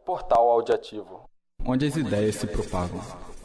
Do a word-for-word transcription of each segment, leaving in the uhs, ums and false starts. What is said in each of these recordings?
Portal Audiativo, onde as ideias se propagam.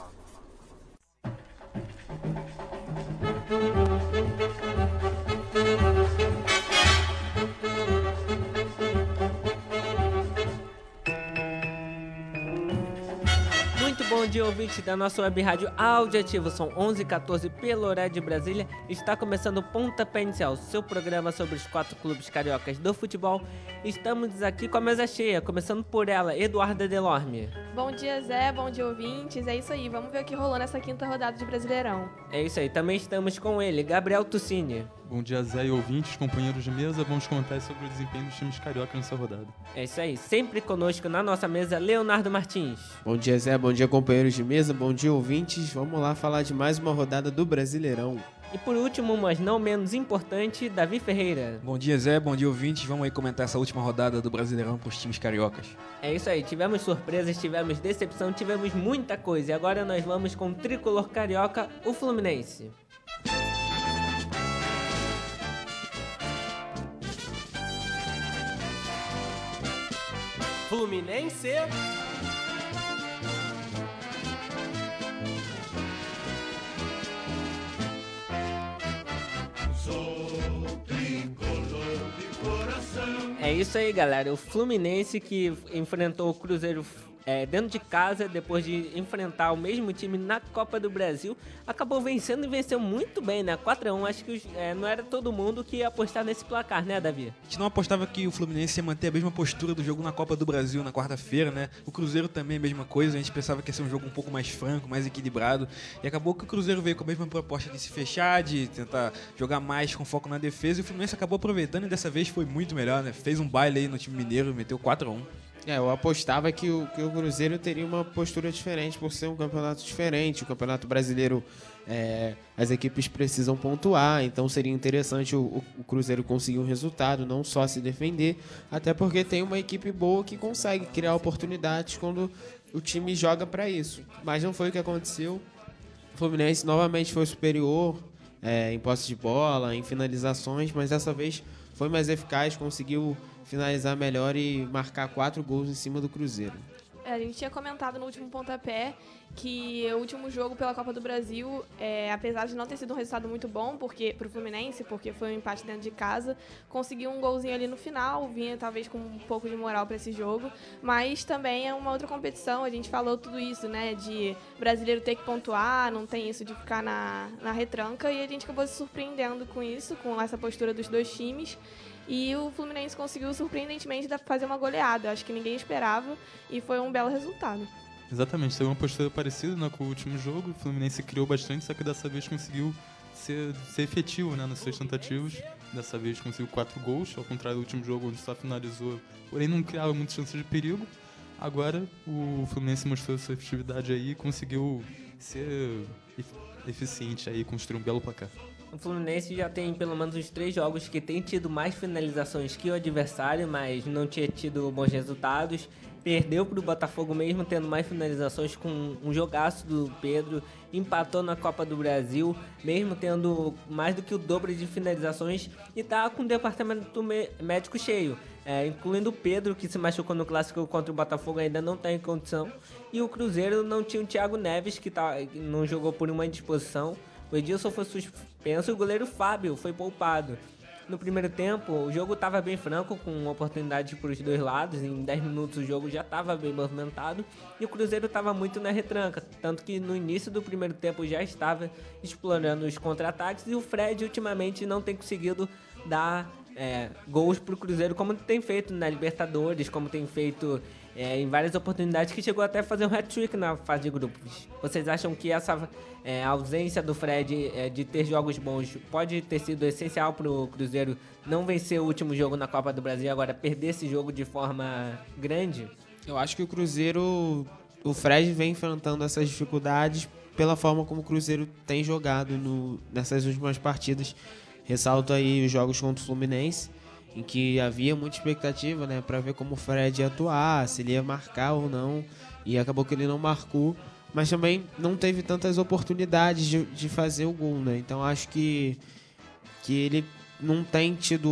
Bom dia, ouvintes da nossa web rádio Audiativo. São onze e quatorze pelo horário de Brasília. Está começando o Pontapé Inicial, seu programa sobre os quatro clubes cariocas do futebol. Estamos aqui com a mesa cheia, começando por ela, Eduarda Delorme. Bom dia, Zé. Bom dia, ouvintes. É isso aí, vamos ver o que rolou nessa quinta rodada de Brasileirão. É isso aí, também estamos com ele, Gabriel Tuccini. Bom dia, Zé e ouvintes, companheiros de mesa. Vamos comentar sobre o desempenho dos times cariocas nessa rodada. É isso aí, sempre conosco na nossa mesa, Leonardo Martins. Bom dia, Zé. Bom dia, companheiros de mesa. Bom dia, ouvintes. Vamos lá falar de mais uma rodada do Brasileirão. E por último, mas não menos importante, Davi Ferreira. Bom dia, Zé. Bom dia, ouvintes. Vamos aí comentar essa última rodada do Brasileirão para os times cariocas. É isso aí, tivemos surpresas, tivemos decepção, tivemos muita coisa. E agora nós vamos com o tricolor carioca, o Fluminense. Fluminense. É isso aí, galera. O Fluminense que enfrentou o Cruzeiro é, dentro de casa, depois de enfrentar o mesmo time na Copa do Brasil, acabou vencendo e venceu muito bem, né? quatro a um. Acho que os, é, não era todo mundo que ia apostar nesse placar, né, Davi? A gente não apostava que o Fluminense ia manter a mesma postura do jogo na Copa do Brasil na quarta-feira, né? O Cruzeiro também a mesma coisa. A gente pensava que ia ser um jogo um pouco mais franco, mais equilibrado. E acabou que o Cruzeiro veio com a mesma proposta de se fechar, de tentar jogar mais com foco na defesa. E o Fluminense acabou aproveitando e dessa vez foi muito melhor, né? Fez um baile aí no time mineiro, meteu quatro a um. É, eu apostava que o, que o Cruzeiro teria uma postura diferente por ser um campeonato diferente. O Campeonato Brasileiro, é, as equipes precisam pontuar, então seria interessante o, o, o Cruzeiro conseguir um resultado, não só se defender, até porque tem uma equipe boa que consegue criar oportunidades quando o time joga para isso. Mas não foi o que aconteceu. O Fluminense novamente foi superior é, em posse de bola, em finalizações, mas dessa vez foi mais eficaz, conseguiu finalizar melhor e marcar quatro gols em cima do Cruzeiro. É, a gente tinha comentado no último pontapé que o último jogo pela Copa do Brasil, é, apesar de não ter sido um resultado muito bom porque, pro Fluminense, porque foi um empate dentro de casa, conseguiu um golzinho ali no final, vinha talvez com um pouco de moral para esse jogo, mas também é uma outra competição, a gente falou tudo isso, né, de brasileiro ter que pontuar, não tem isso de ficar na, na retranca, e a gente acabou se surpreendendo com isso, com essa postura dos dois times. E o Fluminense conseguiu, surpreendentemente, fazer uma goleada. Acho que ninguém esperava e foi um belo resultado. Exatamente, teve uma postura parecida, né, com o último jogo. O Fluminense criou bastante, só que dessa vez conseguiu ser, ser efetivo, né, nas suas tentativas. Dessa vez conseguiu quatro gols, ao contrário do último jogo, onde só finalizou, porém não criava muitas chances de perigo. Agora o Fluminense mostrou sua efetividade aí e conseguiu ser eficiente aí, construir um belo placar. O Fluminense já tem pelo menos uns três jogos que tem tido mais finalizações que o adversário, mas não tinha tido bons resultados. Perdeu para o Botafogo mesmo tendo mais finalizações, com um jogaço do Pedro. Empatou na Copa do Brasil, mesmo tendo mais do que o dobro de finalizações. E tá com o departamento médico cheio, é, incluindo o Pedro, que se machucou no clássico contra o Botafogo, ainda não está em condição. E o Cruzeiro não tinha o Thiago Neves, que, tá, que não jogou por uma indisposição. O Edilson foi suspenso e o goleiro Fábio foi poupado. No primeiro tempo, o jogo estava bem franco, com oportunidade para os dois lados. Em dez minutos o jogo já estava bem movimentado e o Cruzeiro estava muito na retranca. Tanto que no início do primeiro tempo já estava explorando os contra-ataques e o Fred ultimamente não tem conseguido dar é, gols para o Cruzeiro como tem feito na Libertadores, como tem feito é, em várias oportunidades, que chegou até a fazer um hat-trick na fase de grupos. Vocês acham que essa é, ausência do Fred é, de ter jogos bons pode ter sido essencial para o Cruzeiro não vencer o último jogo na Copa do Brasil e agora perder esse jogo de forma grande? Eu acho que o Cruzeiro, o Fred vem enfrentando essas dificuldades pela forma como o Cruzeiro tem jogado no, nessas últimas partidas. Ressalto aí os jogos contra o Fluminense, em que havia muita expectativa, né, para ver como o Fred ia atuar, se ele ia marcar ou não, e acabou que ele não marcou, mas também não teve tantas oportunidades de, de fazer o gol, né? Então acho que, que ele não tem tido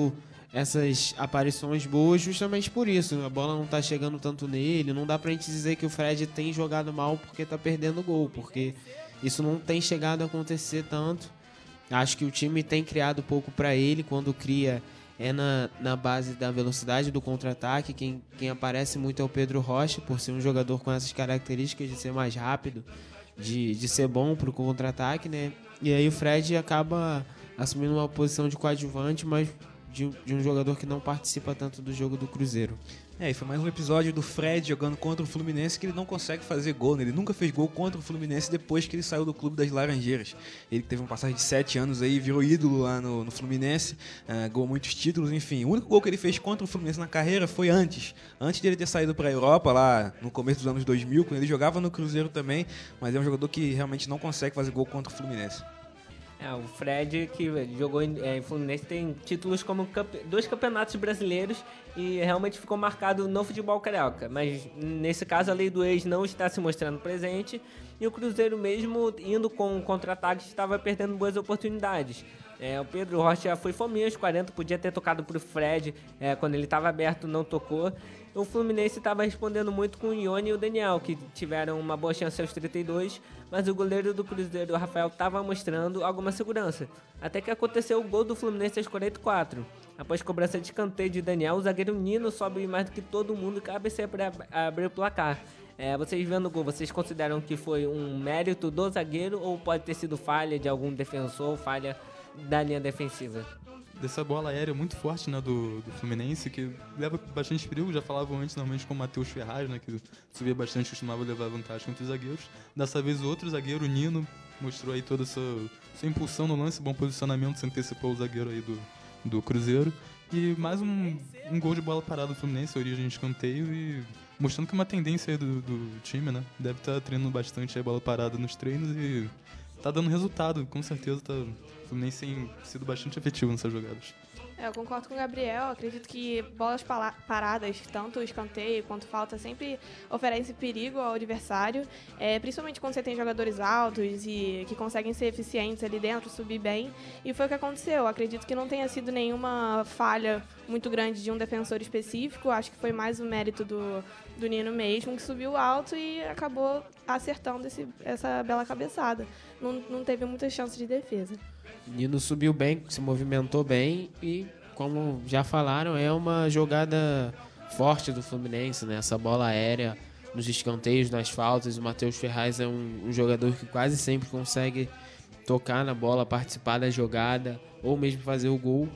essas aparições boas justamente por isso. A bola não tá chegando tanto nele, não dá pra gente dizer que o Fred tem jogado mal porque tá perdendo gol, porque isso não tem chegado a acontecer tanto. Acho que o time tem criado pouco pra ele, quando cria é na, na base da velocidade do contra-ataque. Quem, quem aparece muito é o Pedro Rocha, por ser um jogador com essas características de ser mais rápido, de, de ser bom pro contra-ataque, né? E aí o Fred acaba assumindo uma posição de coadjuvante, mas de, de um jogador que não participa tanto do jogo do Cruzeiro. É, e foi mais um episódio do Fred jogando contra o Fluminense que ele não consegue fazer gol, né? Ele nunca fez gol contra o Fluminense depois que ele saiu do Clube das Laranjeiras. Ele teve uma passagem de sete anos aí, virou ídolo lá no, no Fluminense, uh, ganhou muitos títulos, enfim. O único gol que ele fez contra o Fluminense na carreira foi antes. Antes de ele ter saído para a Europa, lá no começo dos anos dois mil, quando ele jogava no Cruzeiro também, mas é um jogador que realmente não consegue fazer gol contra o Fluminense. É, o Fred, que jogou em, é, em Fluminense, tem títulos como campe... dois campeonatos brasileiros e realmente ficou marcado no futebol carioca. Mas, nesse caso, a lei do ex não está se mostrando presente e o Cruzeiro, mesmo indo com contra-ataque, estava perdendo boas oportunidades. É, o Pedro Rocha foi fominha aos quarenta, podia ter tocado para o Fred, é, quando ele estava aberto não tocou. O Fluminense estava respondendo muito com o Ione e o Daniel, que tiveram uma boa chance aos trinta e dois, mas o goleiro do Cruzeiro, o Rafael, estava mostrando alguma segurança. Até que aconteceu o gol do Fluminense aos quarenta e quatro. Após cobrança de escanteio de Daniel, o zagueiro Nino sobe mais do que todo mundo e cabeceia para abrir o placar. É, vocês vendo o gol, vocês consideram que foi um mérito do zagueiro ou pode ter sido falha de algum defensor, falha da linha defensiva? Dessa bola aérea muito forte, né, do, do Fluminense, que leva bastante perigo. Já falavam antes, normalmente, com o Matheus Ferraz, né, que subia bastante, costumava levar vantagem contra os zagueiros. Dessa vez o outro zagueiro, o Nino, mostrou aí toda essa sua impulsão no lance, bom posicionamento, se antecipou o zagueiro aí do, do Cruzeiro. E mais um, um gol de bola parada do Fluminense, origem de escanteio, e mostrando que é uma tendência aí do, do time, né, deve estar treinando bastante a bola parada nos treinos e tá dando resultado, com certeza tá. O Fluminense tem sido bastante efetivo nessas jogadas. É, eu concordo com o Gabriel. Acredito que bolas paradas, tanto escanteio quanto falta, sempre oferecem perigo ao adversário, é, principalmente quando você tem jogadores altos e que conseguem ser eficientes ali dentro, subir bem. E foi o que aconteceu. Acredito que não tenha sido nenhuma falha muito grande de um defensor específico. Acho que foi mais o mérito do, do Nino mesmo, que subiu alto e acabou acertando esse, essa bela cabeçada. Não, não teve muitas chances de defesa. Nino subiu bem, se movimentou bem e, como já falaram, é uma jogada forte do Fluminense, né? Essa bola aérea nos escanteios, nas faltas. O Matheus Ferraz é um, um jogador que quase sempre consegue tocar na bola, participar da jogada ou mesmo fazer o gol.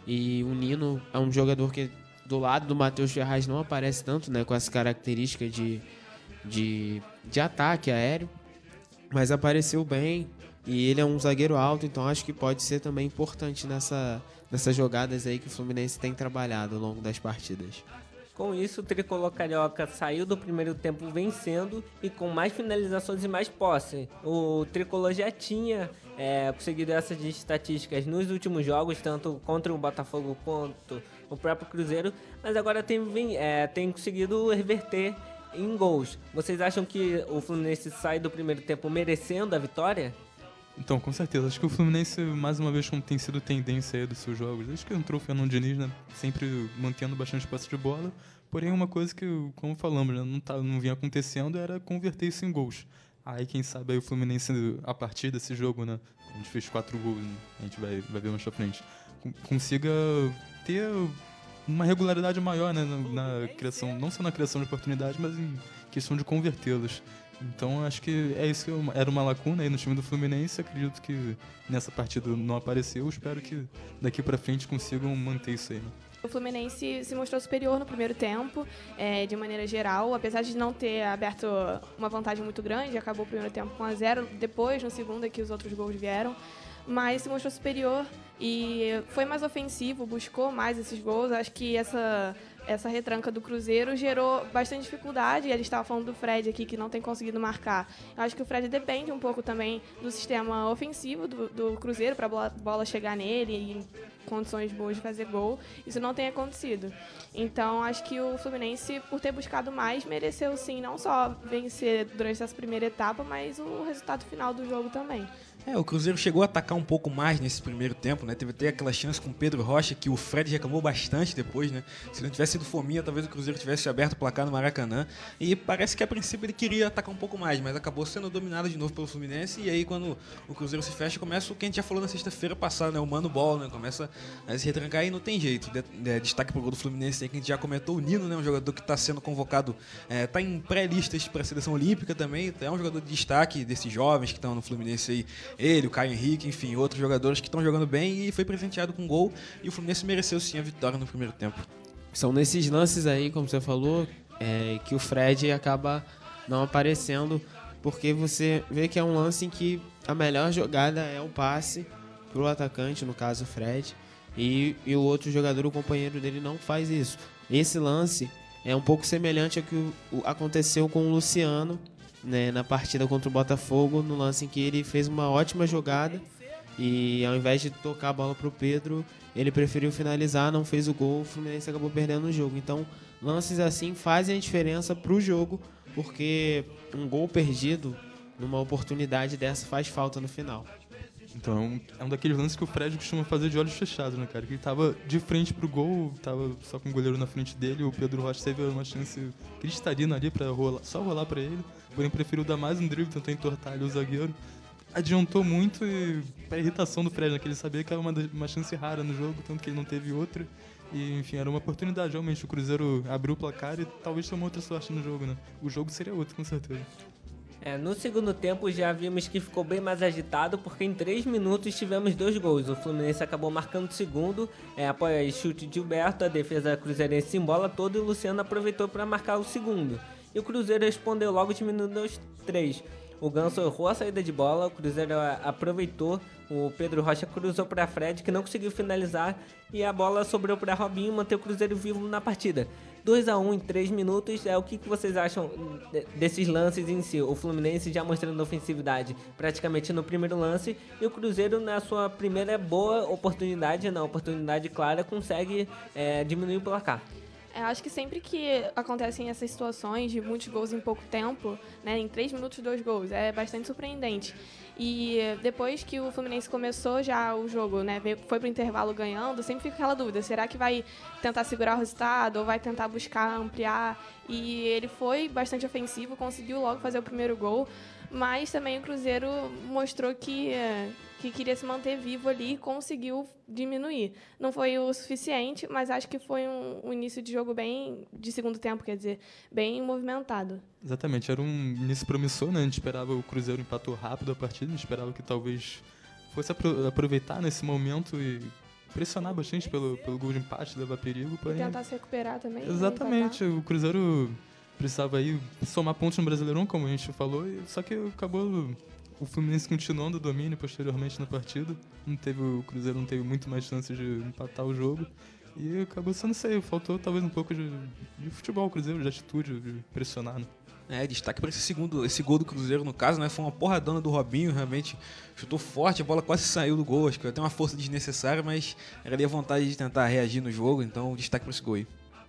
E o Nino é um jogador que do lado do Matheus Ferraz não aparece tanto, né? Com essa característica de, de, de ataque aéreo, mas apareceu bem. E ele é um zagueiro alto, então acho que pode ser também importante nessa, nessas jogadas aí que o Fluminense tem trabalhado ao longo das partidas. Com isso, o tricolor carioca saiu do primeiro tempo vencendo e com mais finalizações e mais posse. O tricolor já tinha é, conseguido essas estatísticas nos últimos jogos, tanto contra o Botafogo quanto o próprio Cruzeiro, mas agora tem, é, tem conseguido reverter em gols. Vocês acham que o Fluminense sai do primeiro tempo merecendo a vitória? Então, com certeza. Acho que o Fluminense, mais uma vez, como tem sido tendência aí dos seus jogos, desde que entrou o Fernando Diniz, né, sempre mantendo bastante posse de bola. Porém, uma coisa que, como falamos, né, não, tá, não vinha acontecendo era converter isso em gols. Aí, quem sabe, aí o Fluminense, a partir desse jogo, né, a gente fez quatro gols, né, a gente vai, vai ver mais pra frente, consiga ter uma regularidade maior, né, na, na criação, não só na criação de oportunidades, mas em questão de convertê-las. Então, acho que é isso que eu, era uma lacuna aí no time do Fluminense. Acredito que nessa partida não apareceu. Espero que daqui pra frente consigam manter isso aí, né? O Fluminense se mostrou superior no primeiro tempo, é, de maneira geral, apesar de não ter aberto uma vantagem muito grande, acabou o primeiro tempo com um a zero, depois, no segundo, é que os outros gols vieram, mas se mostrou superior e foi mais ofensivo, buscou mais esses gols. Acho que essa... essa retranca do Cruzeiro gerou bastante dificuldade. Ele estava falando do Fred aqui, que não tem conseguido marcar. Eu acho que o Fred depende um pouco também do sistema ofensivo do, do Cruzeiro, para a bola, bola chegar nele e em condições boas de fazer gol. Isso não tem acontecido. Então, acho que o Fluminense, por ter buscado mais, mereceu sim, não só vencer durante essa primeira etapa, mas o resultado final do jogo também. É, o Cruzeiro chegou a atacar um pouco mais nesse primeiro tempo, né? Teve até aquela chance com o Pedro Rocha, que o Fred reclamou bastante depois, né? Se não tivesse sido fominha, talvez o Cruzeiro tivesse aberto o placar no Maracanã. E parece que a princípio ele queria atacar um pouco mais, mas acabou sendo dominado de novo pelo Fluminense. E aí quando o Cruzeiro se fecha, começa o que a gente já falou na sexta-feira passada, né? O Mano Ball, né? Começa a se retrancar e não tem jeito. De, de, destaque pro gol do Fluminense aí, que a gente já comentou, o Nino, né? Um jogador que está sendo convocado, é, tá em pré-listas para a seleção olímpica também. É um jogador de destaque desses jovens que estão no Fluminense aí. Ele, o Caio Henrique, enfim, outros jogadores que estão jogando bem, e foi presenteado com gol, e o Fluminense mereceu sim a vitória no primeiro tempo. São nesses lances aí, como você falou, é, que o Fred acaba não aparecendo, porque você vê que é um lance em que a melhor jogada é o passe pro atacante, no caso o Fred, e, e o outro jogador, o companheiro dele, não faz isso. Esse lance é um pouco semelhante ao que o, o, aconteceu com o Luciano, né, na partida contra o Botafogo, no lance em que ele fez uma ótima jogada e ao invés de tocar a bola pro Pedro, ele preferiu finalizar, não fez o gol, o Fluminense acabou perdendo o jogo. Então, lances assim fazem a diferença pro jogo, porque um gol perdido numa oportunidade dessa faz falta no final. Então, é um daqueles lances que o Fred costuma fazer de olhos fechados, né, cara? Que ele tava de frente pro gol, tava só com o goleiro na frente dele, o Pedro Rocha teve uma chance cristalina ali pra rolar, só rolar pra ele, porém preferiu dar mais um drible, tentou entortar ali o zagueiro. Adiantou muito e pra irritação do Fred, né, que ele sabia que era uma, uma chance rara no jogo, tanto que ele não teve outra. E, enfim, era uma oportunidade, realmente. O Cruzeiro abriu o placar e talvez tomou outra sorte no jogo, né? O jogo seria outro, com certeza. É, no segundo tempo já vimos que ficou bem mais agitado, porque em três minutos tivemos dois gols. O Fluminense acabou marcando o segundo, é, após chute de Gilberto, a defesa cruzeirense se embola toda e o Luciano aproveitou para marcar o segundo. E o Cruzeiro respondeu logo, diminuindo aos três. O Ganso errou a saída de bola, o Cruzeiro aproveitou, o Pedro Rocha cruzou para Fred, que não conseguiu finalizar, e a bola sobrou para Robinho, manter o Cruzeiro vivo na partida. dois a um em três minutos, é o que vocês acham desses lances em si? O Fluminense já mostrando ofensividade praticamente no primeiro lance, e o Cruzeiro na sua primeira boa oportunidade, na oportunidade clara, consegue é, diminuir o placar. Eu acho que sempre que acontecem essas situações de muitos gols em pouco tempo, né, em três minutos, dois gols, é bastante surpreendente. E depois que o Fluminense começou já o jogo, né, foi pro intervalo ganhando, sempre fica aquela dúvida, será que vai tentar segurar o resultado ou vai tentar buscar ampliar? E ele foi bastante ofensivo, conseguiu logo fazer o primeiro gol, mas também o Cruzeiro mostrou que, que queria se manter vivo ali e conseguiu diminuir. Não foi o suficiente, mas acho que foi um, um início de jogo bem, de segundo tempo, quer dizer, bem movimentado. Exatamente, era um início promissor, né? A gente esperava o Cruzeiro empatou rápido a partida, a gente esperava que talvez fosse apro- aproveitar nesse momento e pressionar bastante pelo, pelo gol de empate, levar perigo. E tentar se recuperar também. Exatamente, né, o Cruzeiro precisava aí somar pontos no Brasileirão, como a gente falou, só que acabou o Fluminense continuando o domínio posteriormente na partida. Não teve, o Cruzeiro não teve muito mais chances de empatar o jogo. E acabou sendo isso aí, faltou talvez um pouco de, de futebol o Cruzeiro, de atitude, de pressionar, né? É, destaque para esse segundo, esse gol do Cruzeiro, no caso, né? Foi uma porradona do Robinho, realmente chutou forte, a bola quase saiu do gol, acho que até uma força desnecessária, mas era ali a vontade de tentar reagir no jogo, então destaque para esse gol aí.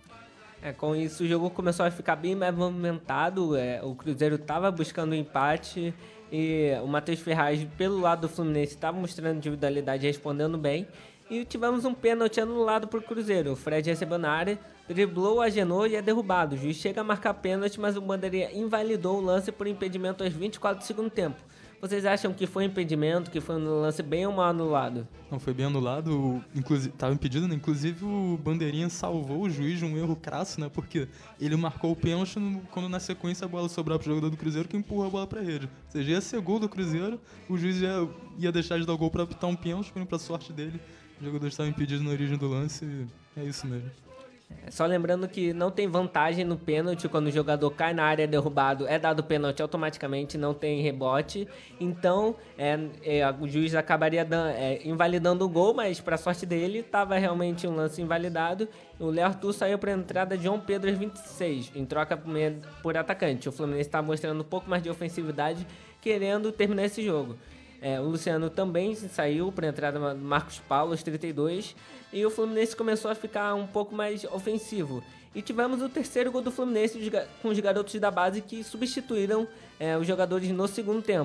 É, com isso o jogo começou a ficar bem mais movimentado, é, o Cruzeiro estava buscando o empate e o Matheus Ferraz, pelo lado do Fluminense, estava mostrando individualidade, respondendo bem. E tivemos um pênalti anulado por Cruzeiro. O Fred recebeu na área, driblou, agenou e é derrubado. O juiz chega a marcar pênalti, mas o bandeirinha invalidou o lance por impedimento aos vinte e quatro do segundo tempo. Vocês acham que foi impedimento, que foi um lance bem ou mal anulado? Não, foi bem anulado, estava impedido, né? Inclusive o bandeirinha salvou o juiz de um erro crasso, né? Porque ele marcou o pênalti quando na sequência a bola sobrava pro jogador do Cruzeiro, que empurrou a bola pra rede. Ou seja, ia ser gol do Cruzeiro, o juiz ia, ia deixar de dar o gol pra apitar um pênalti, porém pra sorte dele, o jogador estava impedido na origem do lance e é isso mesmo. Só lembrando que não tem vantagem no pênalti, quando o jogador cai na área derrubado, é dado pênalti automaticamente, não tem rebote. Então, é, é, o juiz acabaria dan- é, invalidando o gol, mas para sorte dele, estava realmente um lance invalidado. O Léo Arthur saiu para a entrada de João Pedro aos vinte e seis, em troca por, por atacante. O Fluminense está mostrando um pouco mais de ofensividade, querendo terminar esse jogo. É, o Luciano também saiu para a entrada do Marcos Paulo aos trinta e dois e o Fluminense começou a ficar um pouco mais ofensivo. E tivemos o terceiro gol do Fluminense com os garotos da base que substituíram é, os jogadores no segundo tempo.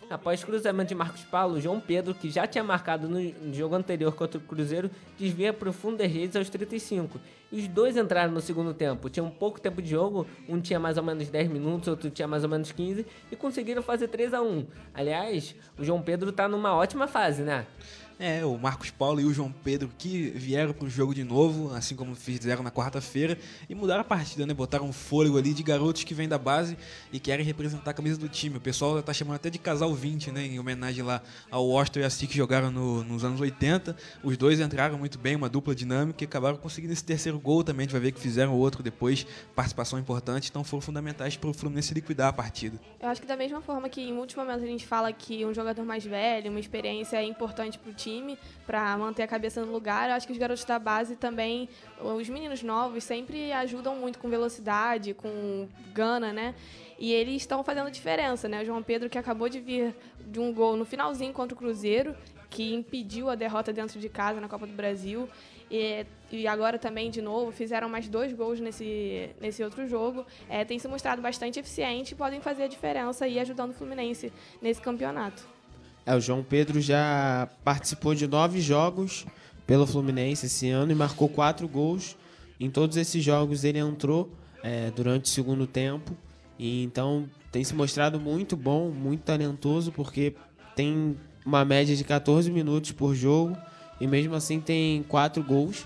Após cruzamento de Marcos Paulo, João Pedro, que já tinha marcado no jogo anterior contra o Cruzeiro, desvia para o fundo das redes aos trinta e cinco. E os dois entraram no segundo tempo. Tinham pouco tempo de jogo, um tinha mais ou menos dez minutos, outro tinha mais ou menos quinze, e conseguiram fazer três a um. Aliás, o João Pedro está numa ótima fase, né? É, o Marcos Paulo e o João Pedro que vieram pro jogo de novo, assim como fizeram na quarta-feira, e mudaram a partida, né? Botaram um fôlego ali de garotos que vêm da base e querem representar a camisa do time. O pessoal tá chamando até de casal vinte, né? Em homenagem lá ao Washington e a Assis que jogaram no, nos anos oitenta. Os dois entraram muito bem, uma dupla dinâmica, e acabaram conseguindo esse terceiro gol também. A gente vai ver que fizeram outro depois, participação importante, então foram fundamentais pro Fluminense liquidar a partida. Eu acho que da mesma forma que em muitos momentos a gente fala que um jogador mais velho, uma experiência é importante pro time, para manter a cabeça no lugar, eu acho que os garotos da base também, os meninos novos, sempre ajudam muito com velocidade, com gana, né? E eles estão fazendo diferença, né? O João Pedro, que acabou de vir de um gol no finalzinho contra o Cruzeiro, que impediu a derrota dentro de casa na Copa do Brasil. E, e agora também, de novo, fizeram mais dois gols nesse, nesse outro jogo. É, tem se mostrado bastante eficiente e podem fazer a diferença e ajudando o Fluminense nesse campeonato. É, o João Pedro já participou de nove jogos pelo Fluminense esse ano e marcou quatro gols. Em todos esses jogos ele entrou é, durante o segundo tempo. E então tem se mostrado muito bom, muito talentoso, porque tem uma média de catorze minutos por jogo e mesmo assim tem quatro gols.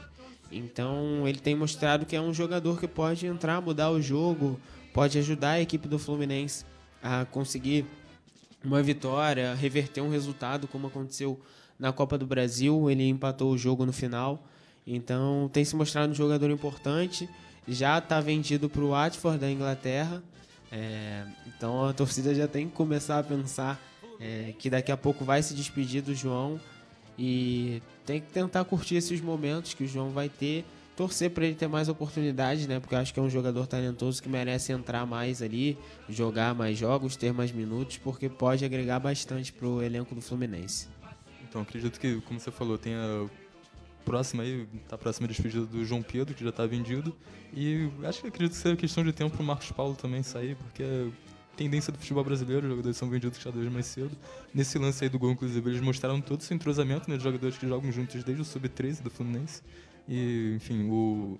Então ele tem mostrado que é um jogador que pode entrar, mudar o jogo, pode ajudar a equipe do Fluminense a conseguir uma vitória, reverter um resultado, como aconteceu na Copa do Brasil. Ele empatou o jogo no final. Então, tem se mostrado um jogador importante. Já está vendido para o Watford da Inglaterra. É, então, a torcida já tem que começar a pensar é, que daqui a pouco vai se despedir do João. E tem que tentar curtir esses momentos que o João vai ter. Torcer para ele ter mais oportunidades, né? Porque eu acho que é um jogador talentoso que merece entrar mais ali, jogar mais jogos, ter mais minutos, porque pode agregar bastante para o elenco do Fluminense. Então, acredito que, como você falou, tem a próxima aí, tá próxima a despedida do João Pedro, que já está vendido. E acho que acredito que seja questão de tempo para o Marcos Paulo também sair, porque é tendência do futebol brasileiro, os jogadores são vendidos cada vez mais cedo. Nesse lance aí do gol, inclusive, eles mostraram todo esse entrosamento, né, de jogadores que jogam juntos desde o sub treze do Fluminense. E, enfim, o...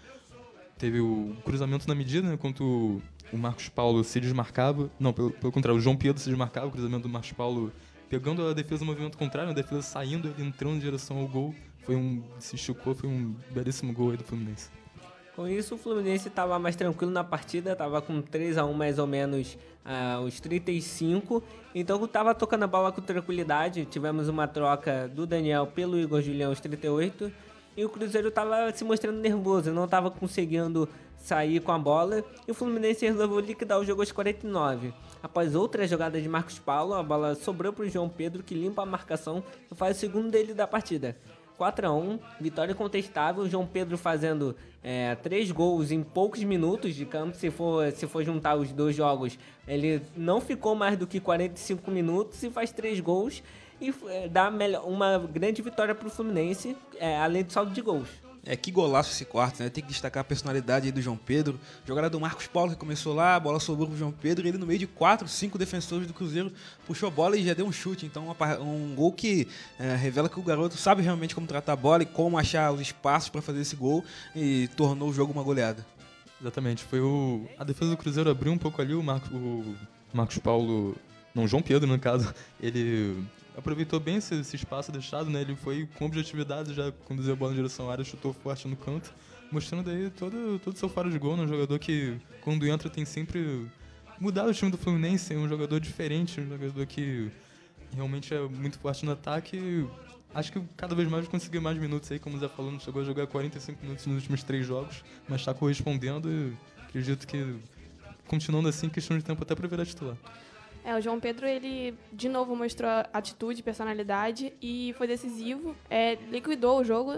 teve o cruzamento na medida, né, enquanto o Marcos Paulo se desmarcava. Não, pelo, pelo contrário, o João Pedro se desmarcava, o cruzamento do Marcos Paulo pegando a defesa no movimento contrário, a defesa saindo, ele entrando em direção ao gol. Foi um... se esticou, foi um belíssimo gol aí do Fluminense. Com isso, o Fluminense estava mais tranquilo na partida, estava com três a um mais ou menos aos trinta e cinco, então estava tocando a bola com tranquilidade. Tivemos uma troca do Daniel pelo Igor Julião aos trinta e oito, e o Cruzeiro estava se mostrando nervoso, não estava conseguindo sair com a bola, e o Fluminense resolveu liquidar o jogo aos quarenta e nove. Após outra jogada de Marcos Paulo, a bola sobrou para o João Pedro, que limpa a marcação e faz o segundo dele da partida. quatro a um, vitória incontestável, João Pedro fazendo é, três gols em poucos minutos de campo. Se for, se for juntar os dois jogos, ele não ficou mais do que quarenta e cinco minutos e faz três gols e é, dá melhor, uma grande vitória para o Fluminense, é, além do saldo de gols. É, que golaço esse quarto, né? Tem que destacar a personalidade aí do João Pedro. Jogada do Marcos Paulo, que começou lá, a bola sobrou pro João Pedro, e ele no meio de quatro, cinco defensores do Cruzeiro puxou a bola e já deu um chute. Então, uma, um gol que é, revela que o garoto sabe realmente como tratar a bola e como achar os espaços para fazer esse gol, e tornou o jogo uma goleada. Exatamente, foi o... a defesa do Cruzeiro abriu um pouco ali, o, Marcos, o Marcos Paulo... Não, João Pedro, no caso, ele... aproveitou bem esse, esse espaço deixado, né? Ele foi com objetividade, já conduziu a bola em direção à área, chutou forte no canto, mostrando aí todo todo seu faro de gol, né? Um jogador que, quando entra, tem sempre mudado o time do Fluminense, é um jogador diferente, um jogador que realmente é muito forte no ataque. Acho que cada vez mais conseguiu mais minutos aí, como o Zé falou, não chegou a jogar quarenta e cinco minutos nos últimos três jogos, mas está correspondendo e acredito que, continuando assim, questão de tempo até para virar titular. É, o João Pedro, ele de novo mostrou atitude, personalidade e foi decisivo. É, liquidou o jogo.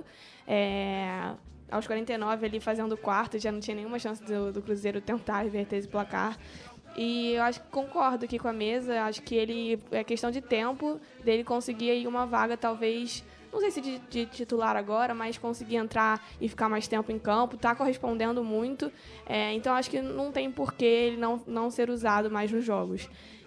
É, aos quarenta e nove, ele fazendo o quarto, já não tinha nenhuma chance do, do Cruzeiro tentar reverter esse placar. E eu acho que concordo aqui com a mesa. Acho que ele é questão de tempo dele conseguir aí uma vaga, talvez, não sei se de, de titular agora, mas conseguir entrar e ficar mais tempo em campo. Está correspondendo muito. É, então acho que não tem porquê ele não, não ser usado mais nos jogos.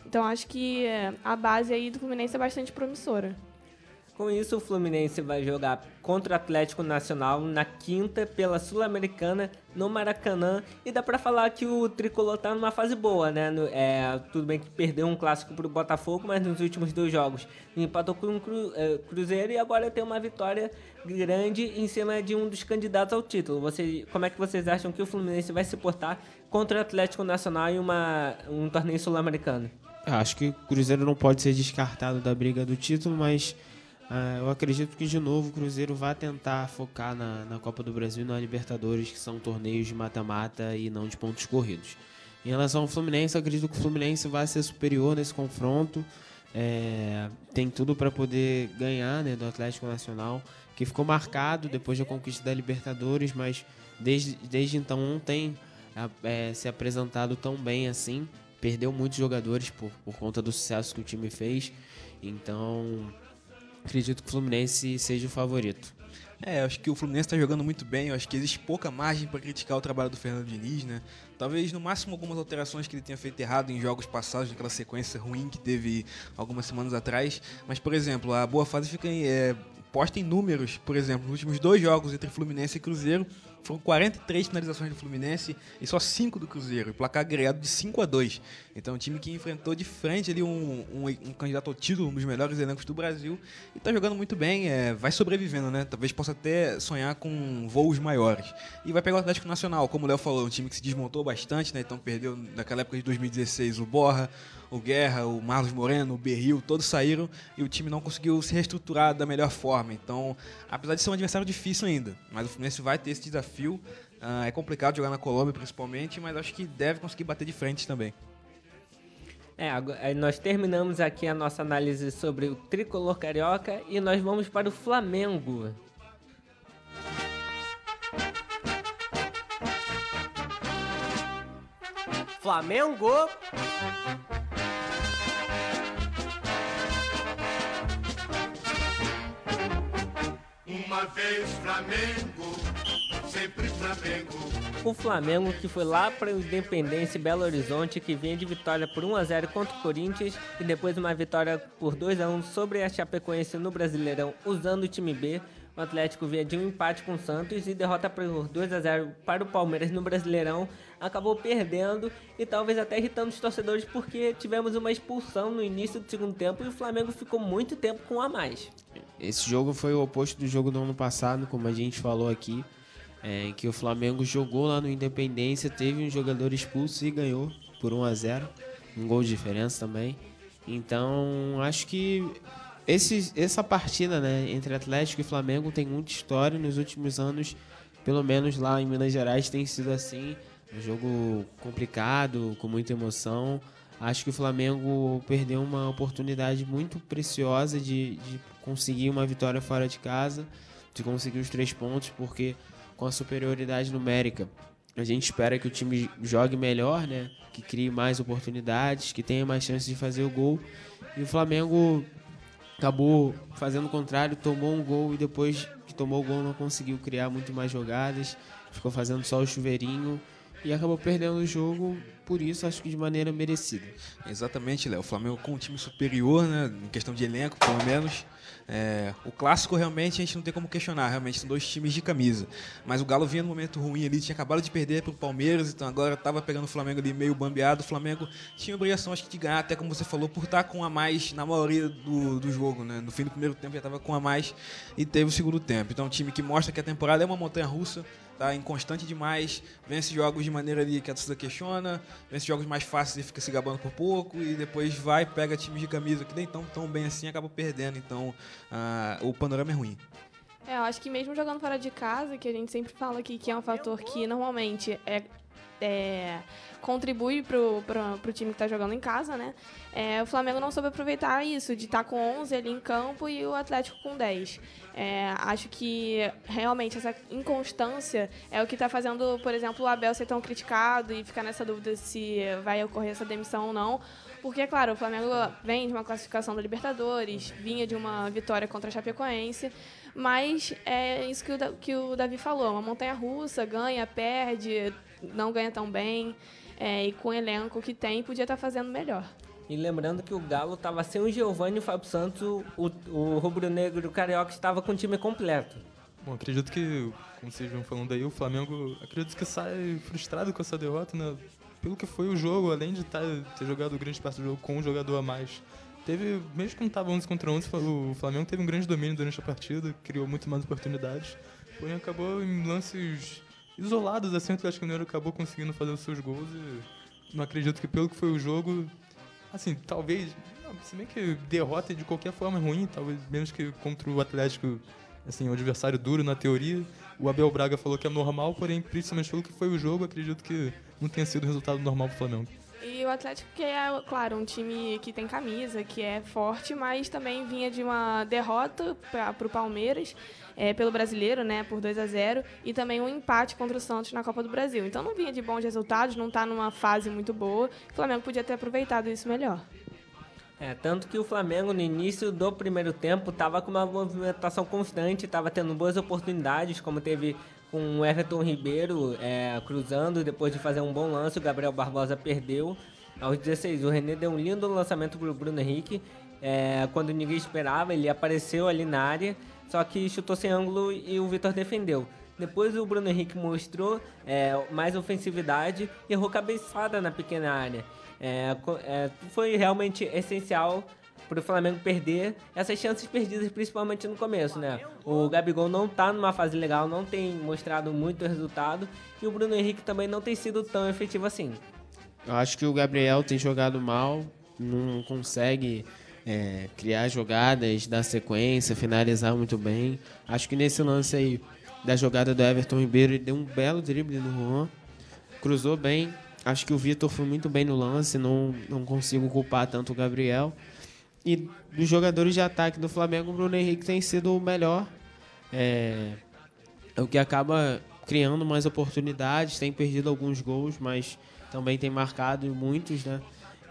Então acho que a base aí do Fluminense é bastante promissora. Com isso, o Fluminense vai jogar contra o Atlético Nacional na quinta pela Sul-Americana no Maracanã. E dá pra falar que o Tricolor tá numa fase boa, né? No, é, tudo bem que perdeu um clássico pro Botafogo, mas nos últimos dois jogos empatou com o Cru, é, Cruzeiro e agora tem uma vitória grande em cima de um dos candidatos ao título. Você, como é que vocês acham que o Fluminense vai se portar contra o Atlético Nacional em uma, um torneio sul-americano? Eu acho que o Cruzeiro não pode ser descartado da briga do título, mas Uh, eu acredito que, de novo, o Cruzeiro vai tentar focar na, na Copa do Brasil e na Libertadores, que são torneios de mata-mata e não de pontos corridos. Em relação ao Fluminense, eu acredito que o Fluminense vai ser superior nesse confronto. É, tem tudo para poder ganhar, né, do Atlético Nacional, que ficou marcado depois da conquista da Libertadores, mas desde, desde então não tem é, se apresentado tão bem assim. Perdeu muitos jogadores por, por conta do sucesso que o time fez. Então, acredito que o Fluminense seja o favorito. É, eu acho que o Fluminense está jogando muito bem. Eu acho que existe pouca margem para criticar o trabalho do Fernando Diniz, né? Talvez, no máximo, algumas alterações que ele tenha feito errado em jogos passados, naquela sequência ruim que teve algumas semanas atrás. Mas, por exemplo, a boa fase fica em, é, posta em números. Por exemplo, nos últimos dois jogos entre Fluminense e Cruzeiro, foram quarenta e três finalizações do Fluminense e só cinco do Cruzeiro. E placar agregado de cinco a dois. Então, um time que enfrentou de frente ali um, um, um candidato ao título, um dos melhores elencos do Brasil. E está jogando muito bem, é, vai sobrevivendo, né? Talvez possa até sonhar com voos maiores. E vai pegar o Atlético Nacional, como o Léo falou, um time que se desmontou bastante, né? Então perdeu naquela época de dois mil e dezesseis o Borra, o Guerra, o Marlos Moreno, o Berril, todos saíram e o time não conseguiu se reestruturar da melhor forma. Então, apesar de ser um adversário difícil ainda, mas o Fluminense vai ter esse desafio. Uh, é complicado jogar na Colômbia, principalmente, mas acho que deve conseguir bater de frente também. É, agora, nós terminamos aqui a nossa análise sobre o Tricolor Carioca e nós vamos para o Flamengo. Flamengo! Uma vez Flamengo, sempre Flamengo. O Flamengo, que foi lá para o Independência Belo Horizonte, que vinha de vitória por um a zero contra o Corinthians e depois uma vitória por dois a um sobre a Chapecoense no Brasileirão usando o time B. O Atlético vinha de um empate com o Santos e derrota por dois a zero para o Palmeiras no Brasileirão. Acabou perdendo e talvez até irritando os torcedores porque tivemos uma expulsão no início do segundo tempo e o Flamengo ficou muito tempo com um a mais. Esse jogo foi o oposto do jogo do ano passado, como a gente falou aqui, é, em que o Flamengo jogou lá no Independência, teve um jogador expulso e ganhou por um a zero, um gol de diferença também. Então, acho que esse, essa partida, né, entre Atlético e Flamengo tem muita história nos últimos anos, pelo menos lá em Minas Gerais tem sido assim, um jogo complicado, com muita emoção. Acho que o Flamengo perdeu uma oportunidade muito preciosa de, de conseguir uma vitória fora de casa, de conseguir os três pontos, porque com a superioridade numérica a gente espera que o time jogue melhor, né? Que crie mais oportunidades, que tenha mais chances de fazer o gol. E o Flamengo acabou fazendo o contrário, tomou um gol e depois que tomou o gol não conseguiu criar muito mais jogadas, ficou fazendo só o chuveirinho e acabou perdendo o jogo, por isso acho que de maneira merecida. Exatamente, Léo. O Flamengo com um time superior, né, em questão de elenco, pelo menos. É, o clássico realmente a gente não tem como questionar, realmente são dois times de camisa. Mas o Galo vinha num momento ruim ali, tinha acabado de perder pro Palmeiras, então agora estava pegando o Flamengo ali meio bambeado. O Flamengo tinha a obrigação, acho que, de ganhar, até como você falou, por estar com a mais na maioria do, do jogo, né? No fim do primeiro tempo já estava com a mais e teve o segundo tempo. Então é um time que mostra que a temporada é uma montanha-russa, tá inconstante demais, vence jogos de maneira ali que a torcida questiona, vence jogos mais fáceis e fica se gabando por pouco, e depois vai, pega times de camisa que nem tão tão bem assim e acaba perdendo, então uh, o panorama é ruim. É, eu acho que mesmo jogando fora de casa, que a gente sempre fala aqui que é um fator que normalmente é, é, contribui pro, pro, pro time que tá jogando em casa, né? É, o Flamengo não soube aproveitar isso, de estar tá com onze ali em campo e o Atlético com dez. É, acho que realmente essa inconstância é o que está fazendo, por exemplo, o Abel ser tão criticado e ficar nessa dúvida se vai ocorrer essa demissão ou não. Porque, claro, o Flamengo vem de uma classificação da Libertadores, vinha de uma vitória contra a Chapecoense, mas é isso que o, que o Davi falou, uma montanha-russa, ganha, perde, não ganha tão bem, é, e com o elenco que tem, podia estar tá fazendo melhor. E lembrando que o Galo estava sem o Giovani e o Fábio Santos, o, o rubro-negro carioca estava com o time completo. Bom, acredito que, como vocês vão falando aí, o Flamengo, acredito que sai frustrado com essa derrota, né? Pelo que foi o jogo, além de tá, ter jogado grande parte do jogo com um jogador a mais. Teve, mesmo que não estava onze contra onze, o Flamengo teve um grande domínio durante a partida, criou muito mais oportunidades, porém acabou em lances isolados, assim, o Atlético Mineiro acabou conseguindo fazer os seus gols e não acredito que pelo que foi o jogo, assim, talvez, não, se bem que derrota de qualquer forma é ruim, talvez menos que contra o Atlético, assim, o adversário duro na teoria, o Abel Braga falou que é normal, porém, principalmente pelo que foi o jogo, acredito que não tenha sido o resultado normal pro Flamengo. E o Atlético, que é, claro, um time que tem camisa, que é forte, mas também vinha de uma derrota para o Palmeiras, é, pelo Brasileiro, né, por dois a zero, e também um empate contra o Santos na Copa do Brasil. Então não vinha de bons resultados, não está numa fase muito boa. O Flamengo podia ter aproveitado isso melhor. É, tanto que o Flamengo, no início do primeiro tempo, estava com uma movimentação constante, estava tendo boas oportunidades, como teve com o Everton Ribeiro é, cruzando, depois de fazer um bom lance, o Gabriel Barbosa perdeu. Aos dezesseis, o René deu um lindo lançamento para o Bruno Henrique, é, quando ninguém esperava, ele apareceu ali na área, só que chutou sem ângulo e o Vitor defendeu. Depois o Bruno Henrique mostrou é, mais ofensividade e errou cabeçada na pequena área. É, é, foi realmente essencial para o Flamengo perder essas chances perdidas, principalmente no começo, né? O Gabigol não está numa fase legal, não tem mostrado muito resultado, e o Bruno Henrique também não tem sido tão efetivo assim. Eu acho que o Gabriel tem jogado mal, não consegue é, criar jogadas, dar sequência, finalizar muito bem. Acho que nesse lance aí da jogada do Everton Ribeiro, ele deu um belo drible no Juan, cruzou bem. Acho que o Vitor foi muito bem no lance, não, não consigo culpar tanto o Gabriel. E dos jogadores de ataque do Flamengo, o Bruno Henrique tem sido o melhor. É, é o que acaba criando mais oportunidades, tem perdido alguns gols, mas também tem marcado muitos, né?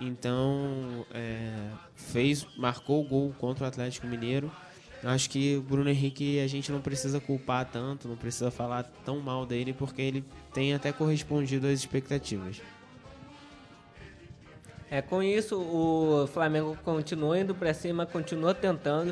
Então, é, fez, marcou o gol contra o Atlético Mineiro. Acho que o Bruno Henrique a gente não precisa culpar tanto, não precisa falar tão mal dele, porque ele tem até correspondido às expectativas. É, com isso, o Flamengo continuou indo para cima, continuou tentando,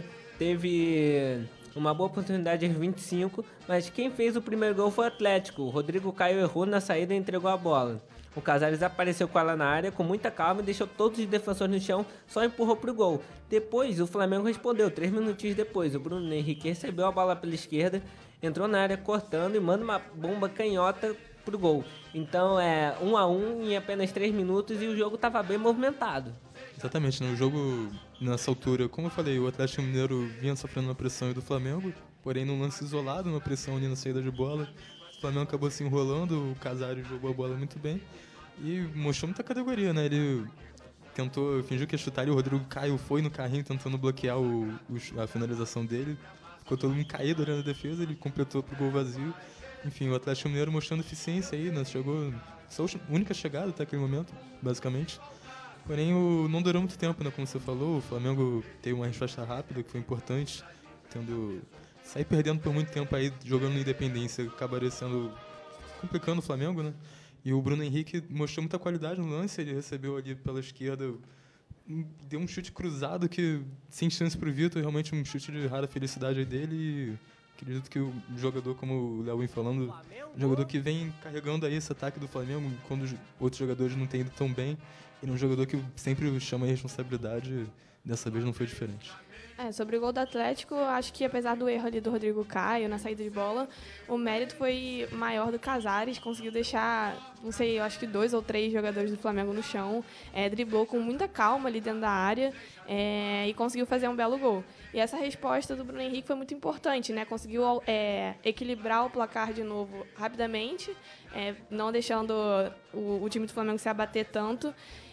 teve uma boa oportunidade aos vinte e cinco, mas quem fez o primeiro gol foi o Atlético. O Rodrigo Caio errou na saída e entregou a bola. O Casares apareceu com ela na área com muita calma e deixou todos os defensores no chão, só empurrou pro gol. Depois, o Flamengo respondeu, três minutinhos depois. O Bruno Henrique recebeu a bola pela esquerda, entrou na área cortando e manda uma bomba canhota pro gol. Então é um a um em apenas três minutos e o jogo estava bem movimentado. Exatamente, no jogo nessa altura, como eu falei, o Atlético Mineiro vinha sofrendo uma pressão aí do Flamengo, porém num lance isolado, uma pressão ali na saída de bola, o Flamengo acabou se enrolando, o Casares jogou a bola muito bem e mostrou muita categoria, né? Ele tentou, fingiu que ia chutar e o Rodrigo Caio foi no carrinho tentando bloquear o, o, a finalização dele, ficou todo mundo caído ali na defesa, ele completou pro gol vazio. Enfim, o Atlético Mineiro mostrando eficiência aí, né? Chegou, sua única chegada até aquele momento, basicamente. Porém, o, não durou muito tempo, né? Como você falou, o Flamengo teve uma resposta rápida, que foi importante, tendo sair perdendo por muito tempo aí, jogando na Independência, acabaria sendo complicando o Flamengo, né? E o Bruno Henrique mostrou muita qualidade no lance, ele recebeu ali pela esquerda, deu um chute cruzado que, sem chance pro Vitor, realmente um chute de rara felicidade aí dele e acredito que o jogador, como o Léo vem falando, um jogador que vem carregando aí esse ataque do Flamengo quando os outros jogadores não têm ido tão bem, ele é um jogador que sempre chama a responsabilidade, dessa vez não foi diferente. É, sobre o gol do Atlético, acho que apesar do erro ali do Rodrigo Caio na saída de bola, o mérito foi maior do Casares, conseguiu deixar, não sei, eu acho que dois ou três jogadores do Flamengo no chão, é, driblou com muita calma ali dentro da área é, e conseguiu fazer um belo gol. E essa resposta do Bruno Henrique foi muito importante, né? Conseguiu é, equilibrar o placar de novo rapidamente, é, não deixando o, o time do Flamengo se abater tanto,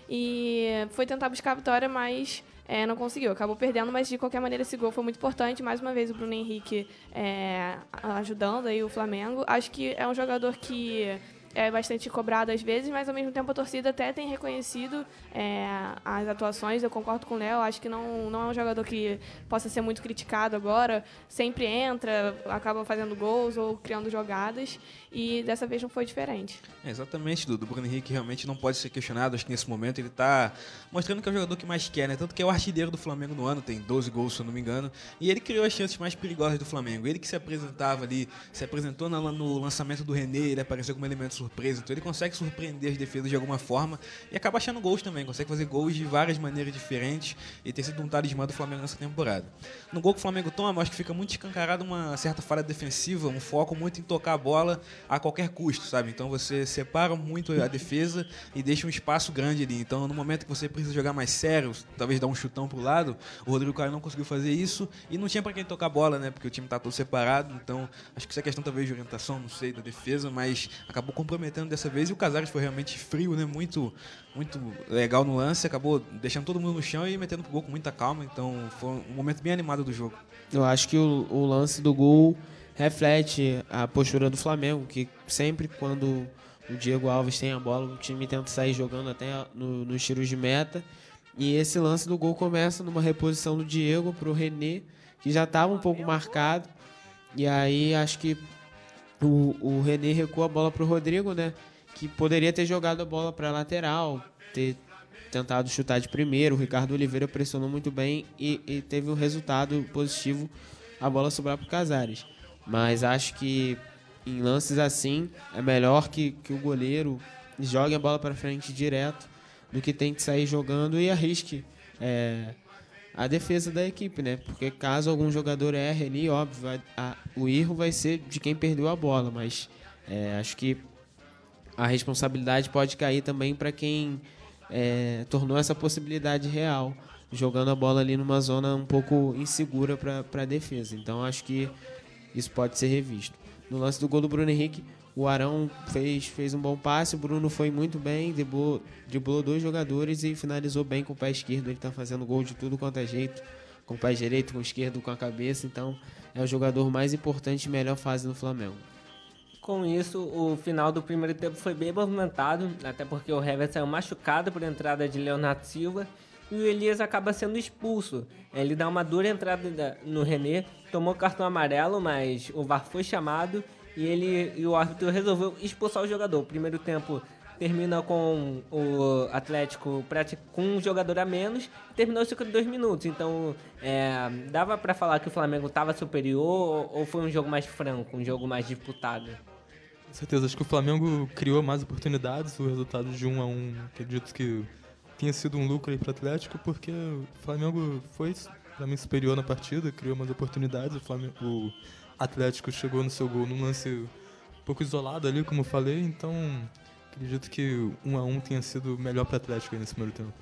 e foi tentar buscar a vitória, mas É, não conseguiu, acabou perdendo, mas de qualquer maneira esse gol foi muito importante. Mais uma vez o Bruno Henrique é, ajudando aí o Flamengo. Acho que é um jogador que é bastante cobrado às vezes, mas ao mesmo tempo a torcida até tem reconhecido é, as atuações. Eu concordo com o Léo, acho que não, não é um jogador que possa ser muito criticado agora. Sempre entra, acaba fazendo gols ou criando jogadas, e dessa vez não foi diferente. É, exatamente, Dudu. O Bruno Henrique realmente não pode ser questionado. Acho que nesse momento ele está mostrando que é o jogador que mais quer, né? Tanto que é o artilheiro do Flamengo no ano, tem doze gols, se eu não me engano, e ele criou as chances mais perigosas do Flamengo. Ele que se apresentava ali, se apresentou no, no lançamento do René, ele apareceu como elemento surpresa, então ele consegue surpreender as defesas de alguma forma e acaba achando gols também, consegue fazer gols de várias maneiras diferentes e ter sido um talismã do Flamengo nessa temporada. No gol que o Flamengo toma, acho que fica muito escancarado uma certa falha defensiva, um foco muito em tocar a bola a qualquer custo, sabe? Então você separa muito a defesa e deixa um espaço grande ali. Então no momento que você precisa jogar mais sério, talvez dar um chutão pro lado, o Rodrigo Caio não conseguiu fazer isso e não tinha para quem tocar a bola, né? Porque o time tá todo separado, então acho que isso é questão talvez de orientação, não sei, da defesa, mas acabou comprometendo dessa vez e o Casares foi realmente frio, né? Muito, muito legal no lance, acabou deixando todo mundo no chão e metendo pro gol com muita calma, então foi um momento bem animado do jogo. Eu acho que o, o lance do gol reflete a postura do Flamengo, que sempre quando o Diego Alves tem a bola, o time tenta sair jogando até no, nos tiros de meta, e esse lance do gol começa numa reposição do Diego pro René, que já estava um pouco marcado, e aí acho que o, o René recua a bola pro Rodrigo, né? Que poderia ter jogado a bola para lateral, ter tentado chutar de primeiro. O Ricardo Oliveira pressionou muito bem e, e teve um resultado positivo, a bola sobrar pro Casares. Mas acho que em lances assim é melhor que, que o goleiro jogue a bola para frente direto do que tente sair jogando e arrisque é, a defesa da equipe, né? Porque caso algum jogador erre ali, óbvio, a, a, o erro vai ser de quem perdeu a bola, mas é, acho que a responsabilidade pode cair também para quem é, tornou essa possibilidade real, jogando a bola ali numa zona um pouco insegura para a defesa. Então acho que isso pode ser revisto. No lance do gol do Bruno Henrique, o Arão fez, fez um bom passe, o Bruno foi muito bem, driblou, driblou dois jogadores e finalizou bem com o pé esquerdo. Ele está fazendo gol de tudo quanto é jeito, com o pé direito, com o esquerdo, com a cabeça. Então é o jogador mais importante e melhor fase no Flamengo. Com isso, o final do primeiro tempo foi bem movimentado, até porque o Hever saiu machucado por entrada de Leonardo Silva e o Elias acaba sendo expulso. Ele dá uma dura entrada no René, tomou cartão amarelo, mas o V A R foi chamado e, ele, e o árbitro resolveu expulsar o jogador. O primeiro tempo termina com o Atlético com um jogador a menos e terminou cinquenta e dois minutos. Então, é, dava para falar que o Flamengo estava superior ou foi um jogo mais franco, um jogo mais disputado? Com certeza, acho que o Flamengo criou mais oportunidades, o resultado de um a um, acredito que tinha sido um lucro aí para o Atlético, porque o Flamengo foi, para mim, superior na partida, criou mais oportunidades, o, Flamengo, o Atlético chegou no seu gol num lance um pouco isolado ali, como eu falei, então acredito que um a um tenha sido melhor para o Atlético aí nesse primeiro tempo.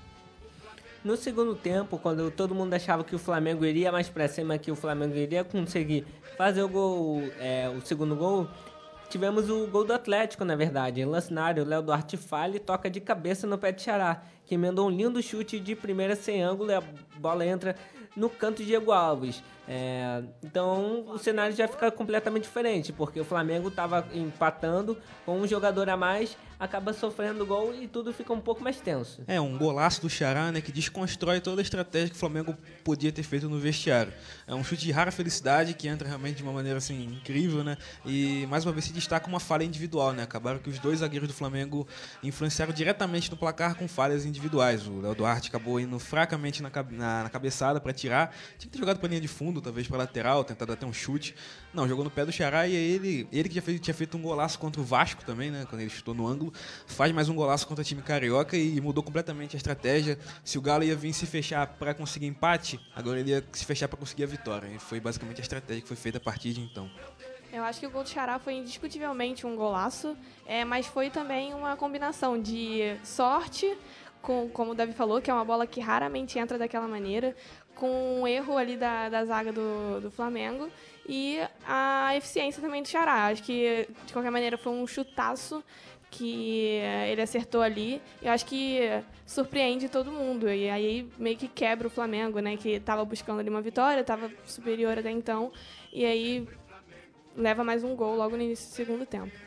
No segundo tempo, quando todo mundo achava que o Flamengo iria mais para cima, que o Flamengo iria conseguir fazer o gol, é, o segundo gol, tivemos o gol do Atlético, na verdade. Em lance na área, o Léo Duarte falha e toca de cabeça no pé de Xará, que emendou um lindo chute de primeira sem ângulo e a bola entra no canto de Diego Alves. É, então o cenário já fica completamente diferente, porque o Flamengo estava empatando com um jogador a mais, acaba sofrendo gol e tudo fica um pouco mais tenso. É, um golaço do Xará, né, que desconstrói toda a estratégia que o Flamengo podia ter feito no vestiário. É um chute de rara felicidade que entra realmente de uma maneira assim incrível, né? E mais uma vez se destaca uma falha individual, né? Acabaram que os dois zagueiros do Flamengo influenciaram diretamente no placar com falhas individuais. O Léo Duarte acabou indo fracamente na, na, na cabeçada para tirar. Tinha que ter jogado para linha de fundo, talvez para lateral, tentado até um chute. Não, jogou no pé do Xará e ele, ele que já fez, tinha feito um golaço contra o Vasco também, né? Quando ele chutou no ângulo, faz mais um golaço contra o time carioca e mudou completamente a estratégia. Se o Galo ia vir se fechar para conseguir empate, agora ele ia se fechar para conseguir a vitória. E foi basicamente a estratégia que foi feita a partir de então. Eu acho que o gol do Xará foi indiscutivelmente um golaço, é, mas foi também uma combinação de sorte, com, como o Davi falou, que é uma bola que raramente entra daquela maneira, com um erro ali da, da zaga do, do Flamengo e a eficiência também do Xará. Acho que, de qualquer maneira, foi um chutaço que ele acertou ali. Eu acho que surpreende todo mundo. E aí meio que quebra o Flamengo, né? Que estava buscando ali uma vitória, estava superior até então. E aí leva mais um gol logo no início do segundo tempo.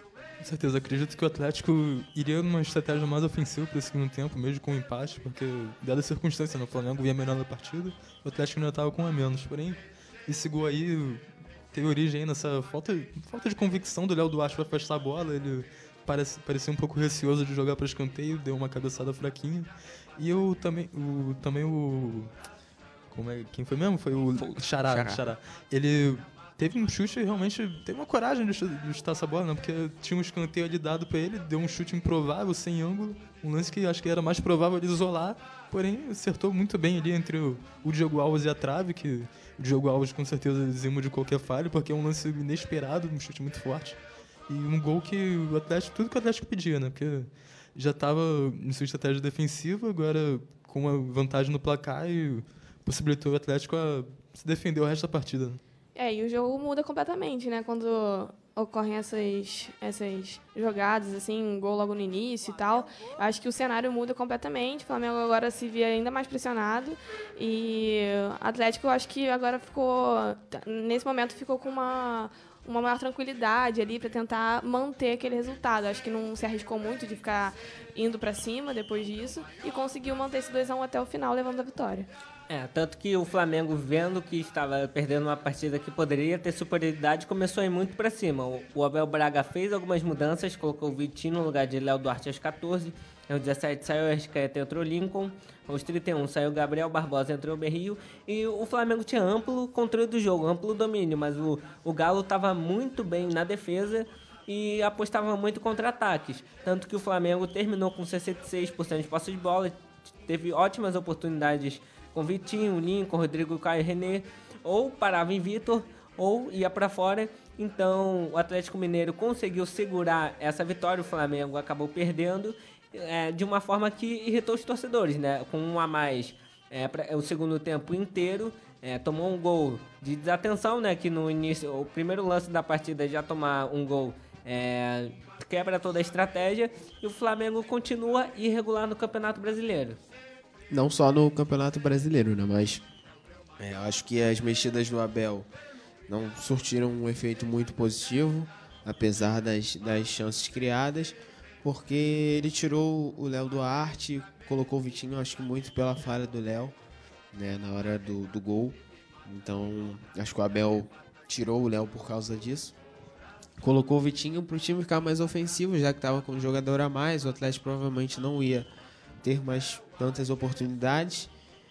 Com certeza, acredito que o Atlético iria numa estratégia mais ofensiva para o segundo tempo, mesmo com o empate, porque, dada a circunstância, né, o Flamengo ia melhor na partida, o Atlético ainda estava com um a menos. Porém, esse gol aí teve origem aí nessa falta, falta de convicção do Léo Duarte para afastar a bola. Ele parece, parecia um pouco receoso de jogar para escanteio, deu uma cabeçada fraquinha. E eu também, o, também o... Como é, quem foi mesmo? Foi o Xará. Xará. Xará. Ele teve um chute e realmente teve uma coragem de chutar essa bola, né? Porque tinha um escanteio ali dado pra ele, deu um chute improvável, sem ângulo. Um lance que acho que era mais provável ele isolar, porém acertou muito bem ali entre o, o Diego Alves e a trave, que o Diego Alves com certeza exima de qualquer falha, porque é um lance inesperado, um chute muito forte. E um gol que o Atlético, tudo que o Atlético pedia, né? Porque já estava em sua estratégia defensiva, agora com uma vantagem no placar e possibilitou o Atlético a se defender o resto da partida, né? É, e o jogo muda completamente, né? Quando ocorrem essas, essas jogadas, assim, um gol logo no início e tal. Acho que o cenário muda completamente. O Flamengo agora se vê ainda mais pressionado. E o Atlético, eu acho que agora ficou... Nesse momento, ficou com uma... uma maior tranquilidade ali para tentar manter aquele resultado. Acho que não se arriscou muito de ficar indo para cima depois disso e conseguiu manter esse dois a um até o final, levando a vitória. É, tanto que o Flamengo, vendo que estava perdendo uma partida que poderia ter superioridade, começou a ir muito para cima. O, o Abel Braga fez algumas mudanças, colocou o Vitinho no lugar de Léo Duarte aos catorze, aos dezessete saiu o Arrascaeta e entrou o Lincoln, aos trinta e um saiu o Gabriel Barbosa e entrou o Berrio, e o Flamengo tinha amplo controle do jogo, amplo domínio, mas o, o Galo estava muito bem na defesa e apostava muito contra-ataques, tanto que o Flamengo terminou com sessenta e seis por cento de posse de bola, teve ótimas oportunidades com Vitinho, Lincoln, Rodrigo Caio e René, ou parava em Vitor, ou ia para fora. Então o Atlético Mineiro conseguiu segurar essa vitória, o Flamengo acabou perdendo é, de uma forma que irritou os torcedores, né? Com um a mais é, pra, o segundo tempo inteiro, é, tomou um gol de desatenção, né? Que no início, o primeiro lance da partida já tomar um gol é, quebra toda a estratégia, e o Flamengo continua irregular no Campeonato Brasileiro. Não só no Campeonato Brasileiro, né? Mas é, eu acho que as mexidas do Abel não surtiram um efeito muito positivo, apesar das, das chances criadas, porque ele tirou o Léo Duarte, colocou o Vitinho, acho que muito pela falha do Léo, né, na hora do, do gol. Então, acho que o Abel tirou o Léo por causa disso. Colocou o Vitinho para o time ficar mais ofensivo, já que estava com um jogador a mais, o Atlético provavelmente não ia ter mais tantas oportunidades.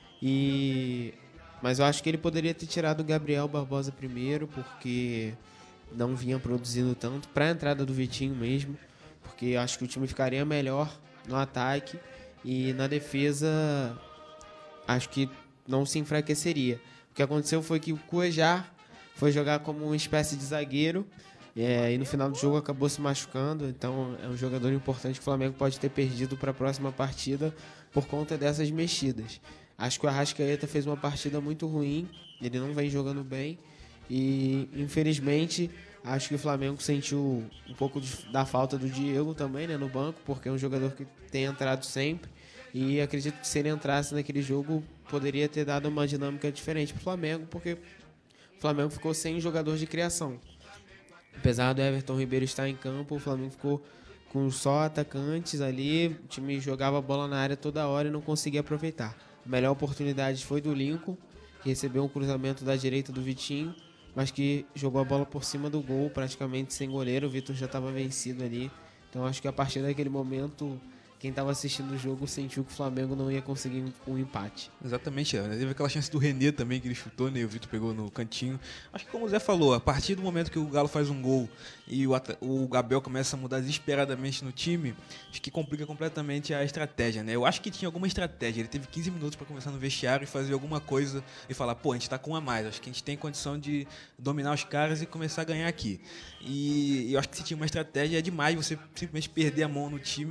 E mas eu acho que ele poderia ter tirado o Gabriel Barbosa primeiro, porque não vinha produzindo tanto, para a entrada do Vitinho mesmo, porque eu acho que o time ficaria melhor no ataque e na defesa acho que não se enfraqueceria. O que aconteceu foi que o Cuejar foi jogar como uma espécie de zagueiro, É, e no final do jogo acabou se machucando, então é um jogador importante que o Flamengo pode ter perdido para a próxima partida por conta dessas mexidas. Acho que o Arrascaeta fez uma partida muito ruim, ele não vem jogando bem e infelizmente acho que o Flamengo sentiu um pouco de, da falta do Diego também, né, no banco, porque é um jogador que tem entrado sempre e acredito que se ele entrasse naquele jogo poderia ter dado uma dinâmica diferente para o Flamengo, porque o Flamengo ficou sem jogador de criação. Apesar do Everton Ribeiro estar em campo, o Flamengo ficou com só atacantes ali, o time jogava a bola na área toda hora e não conseguia aproveitar. A melhor oportunidade foi do Lincoln, que recebeu um cruzamento da direita do Vitinho, mas que jogou a bola por cima do gol, praticamente sem goleiro, o Vitor já estava vencido ali. Então acho que a partir daquele momento, quem estava assistindo o jogo sentiu que o Flamengo não ia conseguir um empate. Exatamente, né? Teve aquela chance do René também, que ele chutou, né? O Vitor pegou no cantinho. Acho que como o Zé falou, a partir do momento que o Galo faz um gol e o, o Gabriel começa a mudar desesperadamente no time, acho que complica completamente a estratégia, né? Eu acho que tinha alguma estratégia, ele teve quinze minutos para começar no vestiário e fazer alguma coisa e falar, pô, a gente tá com um a mais, acho que a gente tem condição de dominar os caras e começar a ganhar aqui. E eu acho que se tinha uma estratégia, é demais você simplesmente perder a mão no time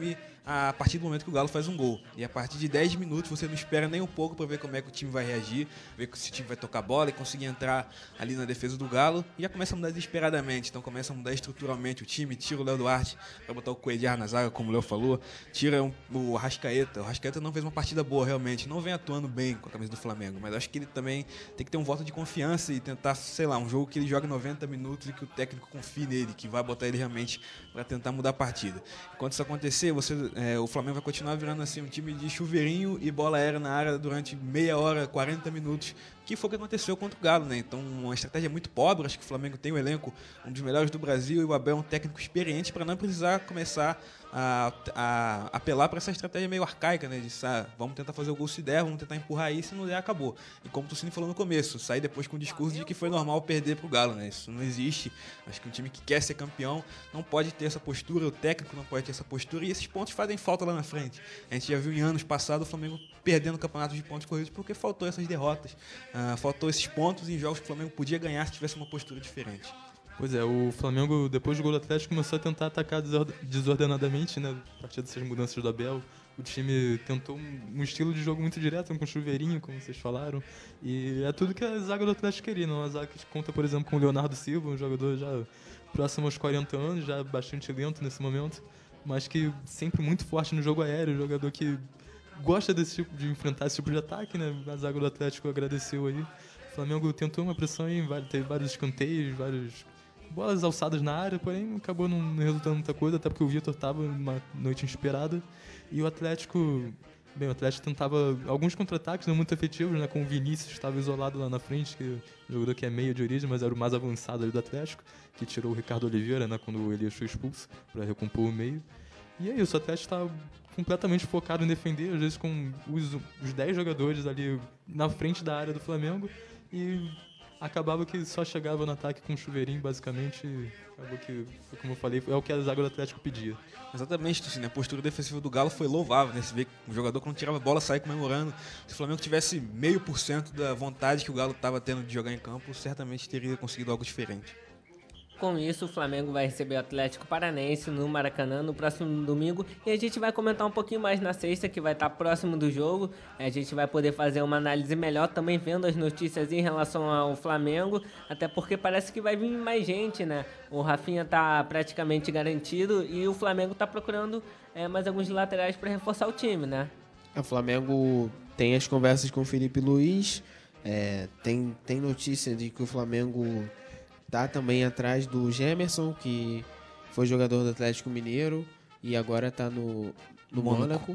a partir do momento que o Galo faz um gol. E a partir de dez minutos você não espera nem um pouco para ver como é que o time vai reagir, ver se o time vai tocar bola e conseguir entrar ali na defesa do Galo. E já começa a mudar desesperadamente, então começa a mudar estruturalmente o time, tira o Léo Duarte para botar o Cuéllar na zaga, como o Léo falou, tira um, o Arrascaeta. O Arrascaeta não fez uma partida boa realmente, não vem atuando bem com a camisa do Flamengo, mas acho que ele também tem que ter um voto de confiança e tentar, sei lá, um jogo que ele joga noventa minutos e que o técnico confie nele, que vai botar ele realmente para tentar mudar a partida. Enquanto isso acontecer, você, é, o Flamengo vai continuar virando assim um time de chuveirinho e bola aérea na área durante meia hora, quarenta minutos, que foi o que aconteceu contra o Galo, né? Então, uma estratégia muito pobre. Acho que o Flamengo tem um elenco, um dos melhores do Brasil, e o Abel é um técnico experiente para não precisar começar a, a apelar para essa estratégia meio arcaica, né? De ah, vamos tentar fazer o gol se der, vamos tentar empurrar aí, se não der, acabou. E como o Tucini falou no começo, sair depois com o discurso de que foi normal perder pro Galo, né? Isso não existe. Acho que um time que quer ser campeão não pode ter essa postura, o técnico não pode ter essa postura, e esses pontos fazem falta lá na frente. A gente já viu em anos passados o Flamengo perdendo campeonatos de pontos corridos porque faltou essas derrotas. Uh, faltou esses pontos em jogos que o Flamengo podia ganhar se tivesse uma postura diferente. Pois é, o Flamengo, depois do gol do Atlético, começou a tentar atacar desordenadamente, né? A partir dessas mudanças do Abel. O time tentou um estilo de jogo muito direto, com chuveirinho, como vocês falaram. E é tudo que a zaga do Atlético queria. Não? A zaga que conta, por exemplo, com o Leonardo Silva, um jogador já próximo aos quarenta anos, já bastante lento nesse momento, mas que sempre muito forte no jogo aéreo, um jogador que gosta desse tipo de enfrentar esse tipo de ataque, né? A zaga do Atlético agradeceu aí. O Flamengo tentou uma pressão aí, teve vários escanteios, várias bolas alçadas na área, porém acabou não resultando muita coisa, até porque o Vitor estava numa noite inspirada. E o Atlético, bem, o Atlético tentava alguns contra-ataques não muito efetivos, né? Com o Vinícius estava isolado lá na frente, que o jogador que é meio de origem, mas era o mais avançado ali do Atlético, que tirou o Ricardo Oliveira, né? Quando ele foi expulso, para recompor o meio. E é isso, o Atlético estava completamente focado em defender, às vezes com os, os dez jogadores ali na frente da área do Flamengo, e acabava que só chegava no ataque com um chuveirinho, basicamente. Acabou que, como eu falei, é o que a zaga do Atlético pedia. Exatamente, assim, a postura defensiva do Galo foi louvável, né? Você vê que o jogador, quando tirava a bola, saía comemorando. Se o Flamengo tivesse meio por cento da vontade que o Galo estava tendo de jogar em campo, certamente teria conseguido algo diferente. Com isso, o Flamengo vai receber o Atlético Paranaense no Maracanã no próximo domingo, e a gente vai comentar um pouquinho mais na sexta, que vai estar próximo do jogo. A gente vai poder fazer uma análise melhor também vendo as notícias em relação ao Flamengo, até porque parece que vai vir mais gente, né? O Rafinha tá praticamente garantido e o Flamengo tá procurando é, mais alguns laterais para reforçar o time, né? O Flamengo tem as conversas com o Felipe Luiz, é, tem, tem notícia de que o Flamengo tá também atrás do Gemerson, que foi jogador do Atlético Mineiro e agora tá no, no Mônaco.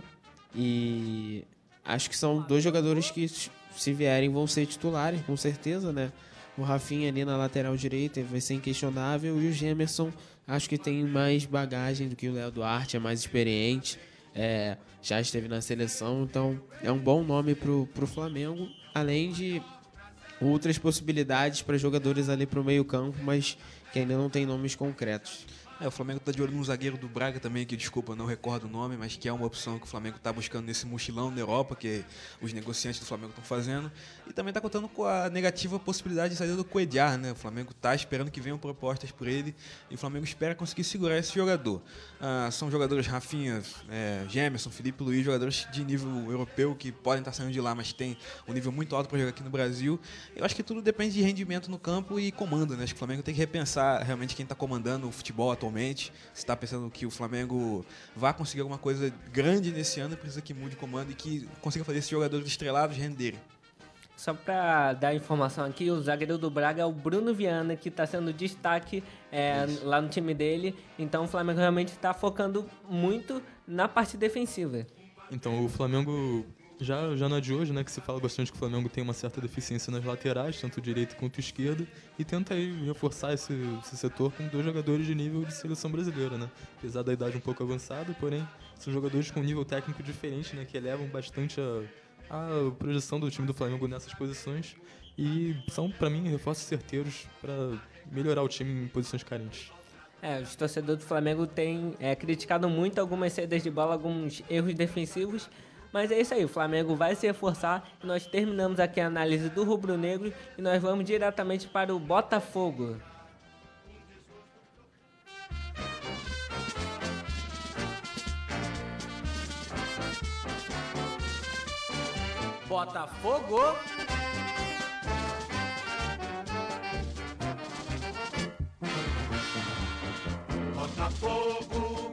E acho que são dois jogadores que, se vierem, vão ser titulares, com certeza, né? O Rafinha ali na lateral direita vai ser inquestionável, e o Gemerson acho que tem mais bagagem do que o Léo Duarte, é mais experiente, é, já esteve na seleção, então é um bom nome pro, pro Flamengo, além de outras possibilidades para jogadores ali para o meio campo, mas que ainda não tem nomes concretos. É, o Flamengo está de olho num zagueiro do Braga também, que, desculpa, não recordo o nome, mas que é uma opção que o Flamengo está buscando nesse mochilão na Europa, que os negociantes do Flamengo estão fazendo. E também está contando com a negativa possibilidade de saída do Cuéllar, né? O Flamengo está esperando que venham propostas por ele, e o Flamengo espera conseguir segurar esse jogador. Ah, são jogadores Rafinha, é, Gemerson, Felipe Luiz, jogadores de nível europeu que podem estar saindo de lá, mas tem um nível muito alto para jogar aqui no Brasil. Eu acho que tudo depende de rendimento no campo e comando, né? Acho que o Flamengo tem que repensar realmente quem está comandando o futebol atualmente. Se está pensando que o Flamengo vai conseguir alguma coisa grande nesse ano, precisa que mude o comando e que consiga fazer esses jogadores estrelados renderem. Só para dar informação aqui, o zagueiro do Braga é o Bruno Viana, que está sendo destaque é, lá no time dele. Então o Flamengo realmente está focando muito na parte defensiva. Então o Flamengo já, já não é de hoje, né, que se fala bastante que o Flamengo tem uma certa deficiência nas laterais, tanto direito quanto esquerda, e tenta aí reforçar esse, esse setor com dois jogadores de nível de seleção brasileira, né? Apesar da idade um pouco avançada, porém são jogadores com nível técnico diferente, né, que elevam bastante a, a projeção do time do Flamengo nessas posições, e são, para mim, reforços certeiros para melhorar o time em posições carentes. É, os torcedores do Flamengo têm é, criticado muito algumas saídas de bola, alguns erros defensivos. Mas é isso aí, o Flamengo vai se reforçar. Nós terminamos aqui a análise do Rubro Negro e nós vamos diretamente para o Botafogo. Botafogo. Botafogo,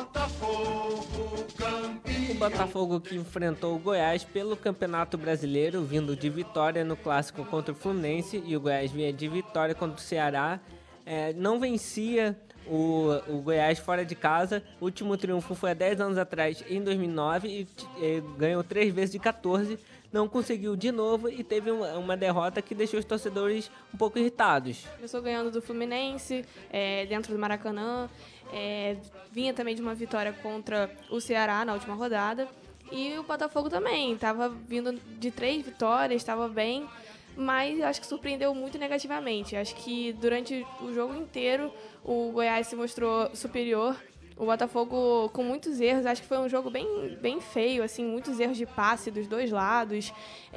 Botafogo, campeão. O Botafogo que enfrentou o Goiás pelo Campeonato Brasileiro, vindo de vitória no clássico contra o Fluminense, e o Goiás vinha de vitória contra o Ceará. É, não vencia o, o Goiás fora de casa. O último triunfo foi há dez anos atrás, em dois mil e nove, e, e ganhou três vezes de quatorze. Não conseguiu de novo e teve uma, uma derrota que deixou os torcedores um pouco irritados. Começou ganhando do Fluminense, é, dentro do Maracanã. É, vinha também de uma vitória contra o Ceará na última rodada. E o Botafogo também, estava vindo de três vitórias, estava bem, mas acho que surpreendeu muito negativamente. Acho que durante o jogo inteiro o Goiás se mostrou superior. O Botafogo com muitos erros, acho que foi um jogo bem, bem feio, assim, muitos erros de passe dos dois lados.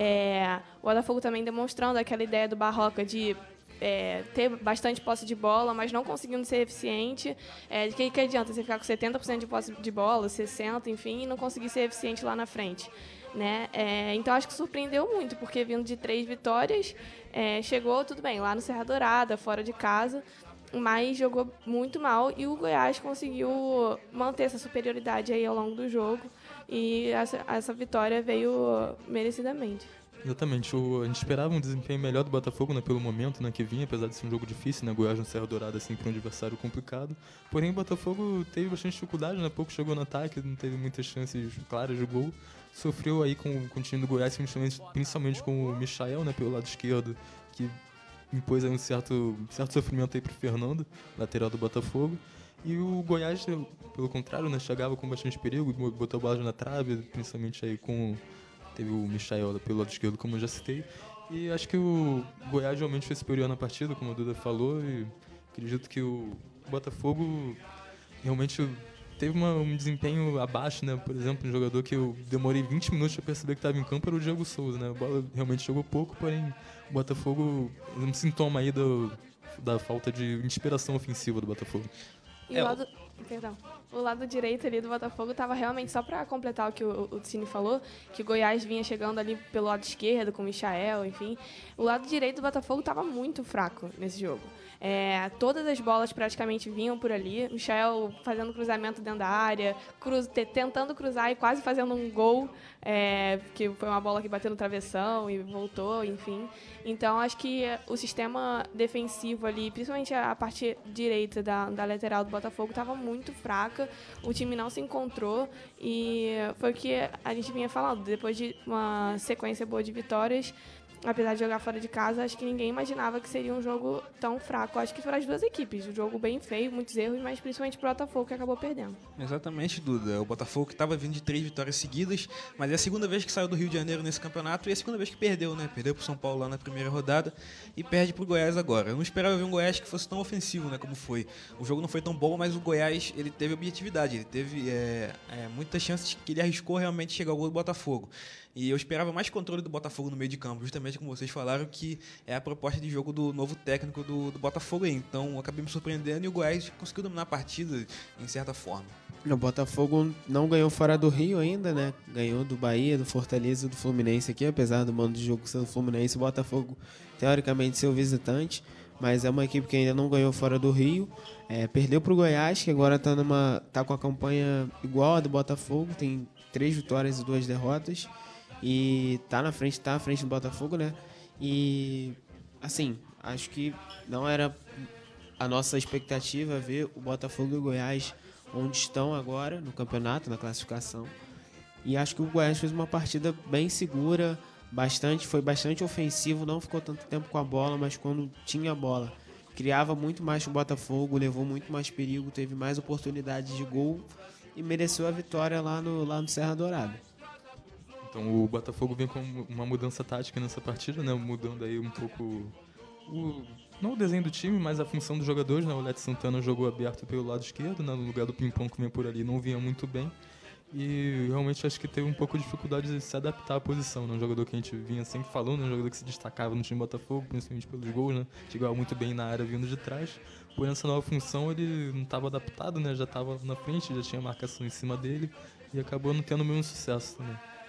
É, o Botafogo também demonstrando aquela ideia do Barroca de é, ter bastante posse de bola, mas não conseguindo ser eficiente. É, de que, que adianta você ficar com setenta por cento de posse de bola, sessenta por cento, enfim, e não conseguir ser eficiente lá na frente. Né? É, então acho que surpreendeu muito, porque vindo de três vitórias, é, chegou tudo bem, lá no Serra Dourada, fora de casa, mas jogou muito mal e o Goiás conseguiu manter essa superioridade aí ao longo do jogo e essa, essa vitória veio merecidamente. Exatamente, o, a gente esperava um desempenho melhor do Botafogo, né, pelo momento, né, que vinha, apesar de ser um jogo difícil, né, Goiás no Serra Dourada é sempre um adversário complicado, porém o Botafogo teve bastante dificuldade, né, pouco chegou no ataque, não teve muitas chances claras de gol, sofreu aí com, com o time do Goiás, principalmente, principalmente com o Michael, né, pelo lado esquerdo, que impôs aí um certo, certo sofrimento aí pro Fernando, lateral do Botafogo. E o Goiás, pelo contrário, né, chegava com bastante perigo, botou a bola na trave, principalmente aí com... Teve o Michael pelo lado esquerdo, como eu já citei. E acho que o Goiás realmente foi superior na partida, como a Duda falou. E acredito que o Botafogo realmente teve uma, um desempenho abaixo, né? Por exemplo, um jogador que eu demorei vinte minutos para perceber que estava em campo era o Diego Souza, né? A bola realmente jogou pouco, porém o Botafogo é um sintoma aí do, da falta de inspiração ofensiva do Botafogo. E É, o lado, perdão, o lado direito ali do Botafogo estava realmente, só para completar o que o, o Cine falou, que o Goiás vinha chegando ali pelo lado esquerdo, com o Michael, enfim. O lado direito do Botafogo estava muito fraco nesse jogo. É, todas as bolas praticamente vinham por ali. O Michael fazendo cruzamento dentro da área, cruz, te, tentando cruzar e quase fazendo um gol, é, que foi uma bola que bateu no travessão e voltou, enfim. Então, acho que o sistema defensivo ali, principalmente a parte direita da, da lateral do Botafogo, estava muito fraca. O time não se encontrou e foi o que a gente vinha falando. Depois de uma sequência boa de vitórias, apesar de jogar fora de casa, acho que ninguém imaginava que seria um jogo tão fraco. Acho que foram as duas equipes. Um jogo bem feio, muitos erros, mas principalmente o Botafogo, que acabou perdendo. Exatamente, Duda. O Botafogo que estava vindo de três vitórias seguidas, mas é a segunda vez que saiu do Rio de Janeiro nesse campeonato e é a segunda vez que perdeu, né? Perdeu pro São Paulo lá na primeira rodada e perde pro Goiás agora. Eu não esperava ver um Goiás que fosse tão ofensivo, né? Como foi. O jogo não foi tão bom, mas o Goiás, ele teve objetividade. Ele teve é, é, muitas chances que ele arriscou realmente chegar ao gol do Botafogo. E eu esperava mais controle do Botafogo no meio de campo, justamente como vocês falaram, que é a proposta de jogo do novo técnico do, do Botafogo aí. Então, eu acabei me surpreendendo e o Goiás conseguiu dominar a partida em certa forma. O Botafogo não ganhou fora do Rio ainda, né? Ganhou do Bahia, do Fortaleza e do Fluminense aqui, apesar do mando de jogo ser do Fluminense, o Botafogo, teoricamente, ser o visitante, mas é uma equipe que ainda não ganhou fora do Rio. É, perdeu para o Goiás, que agora está tá com a campanha igual a do Botafogo, tem três vitórias e duas derrotas. E tá na frente, tá à frente do Botafogo, né? E, assim, acho que não era a nossa expectativa ver o Botafogo e o Goiás onde estão agora no campeonato, na classificação. E acho que o Goiás fez uma partida bem segura, bastante, foi bastante ofensivo, não ficou tanto tempo com a bola, mas quando tinha a bola, criava muito mais que o Botafogo, levou muito mais perigo, teve mais oportunidades de gol e mereceu a vitória lá no, lá no Serra Dourada. Então o Botafogo vem com uma mudança tática nessa partida, né? Mudando aí um pouco o, não o desenho do time, mas a função dos jogadores, né? O Leite Santana jogou aberto pelo lado esquerdo, né? No lugar do Pimpão que vinha por ali, não vinha muito bem. E realmente acho que teve um pouco de dificuldade de se adaptar à posição, né? Um jogador que a gente vinha sempre falando, um jogador que se destacava no time do Botafogo, principalmente pelos gols, né? Chegava muito bem na área vindo de trás. Por essa nova função ele não estava adaptado, né? Já estava na frente, já tinha marcação em cima dele e acabou não tendo o mesmo sucesso também.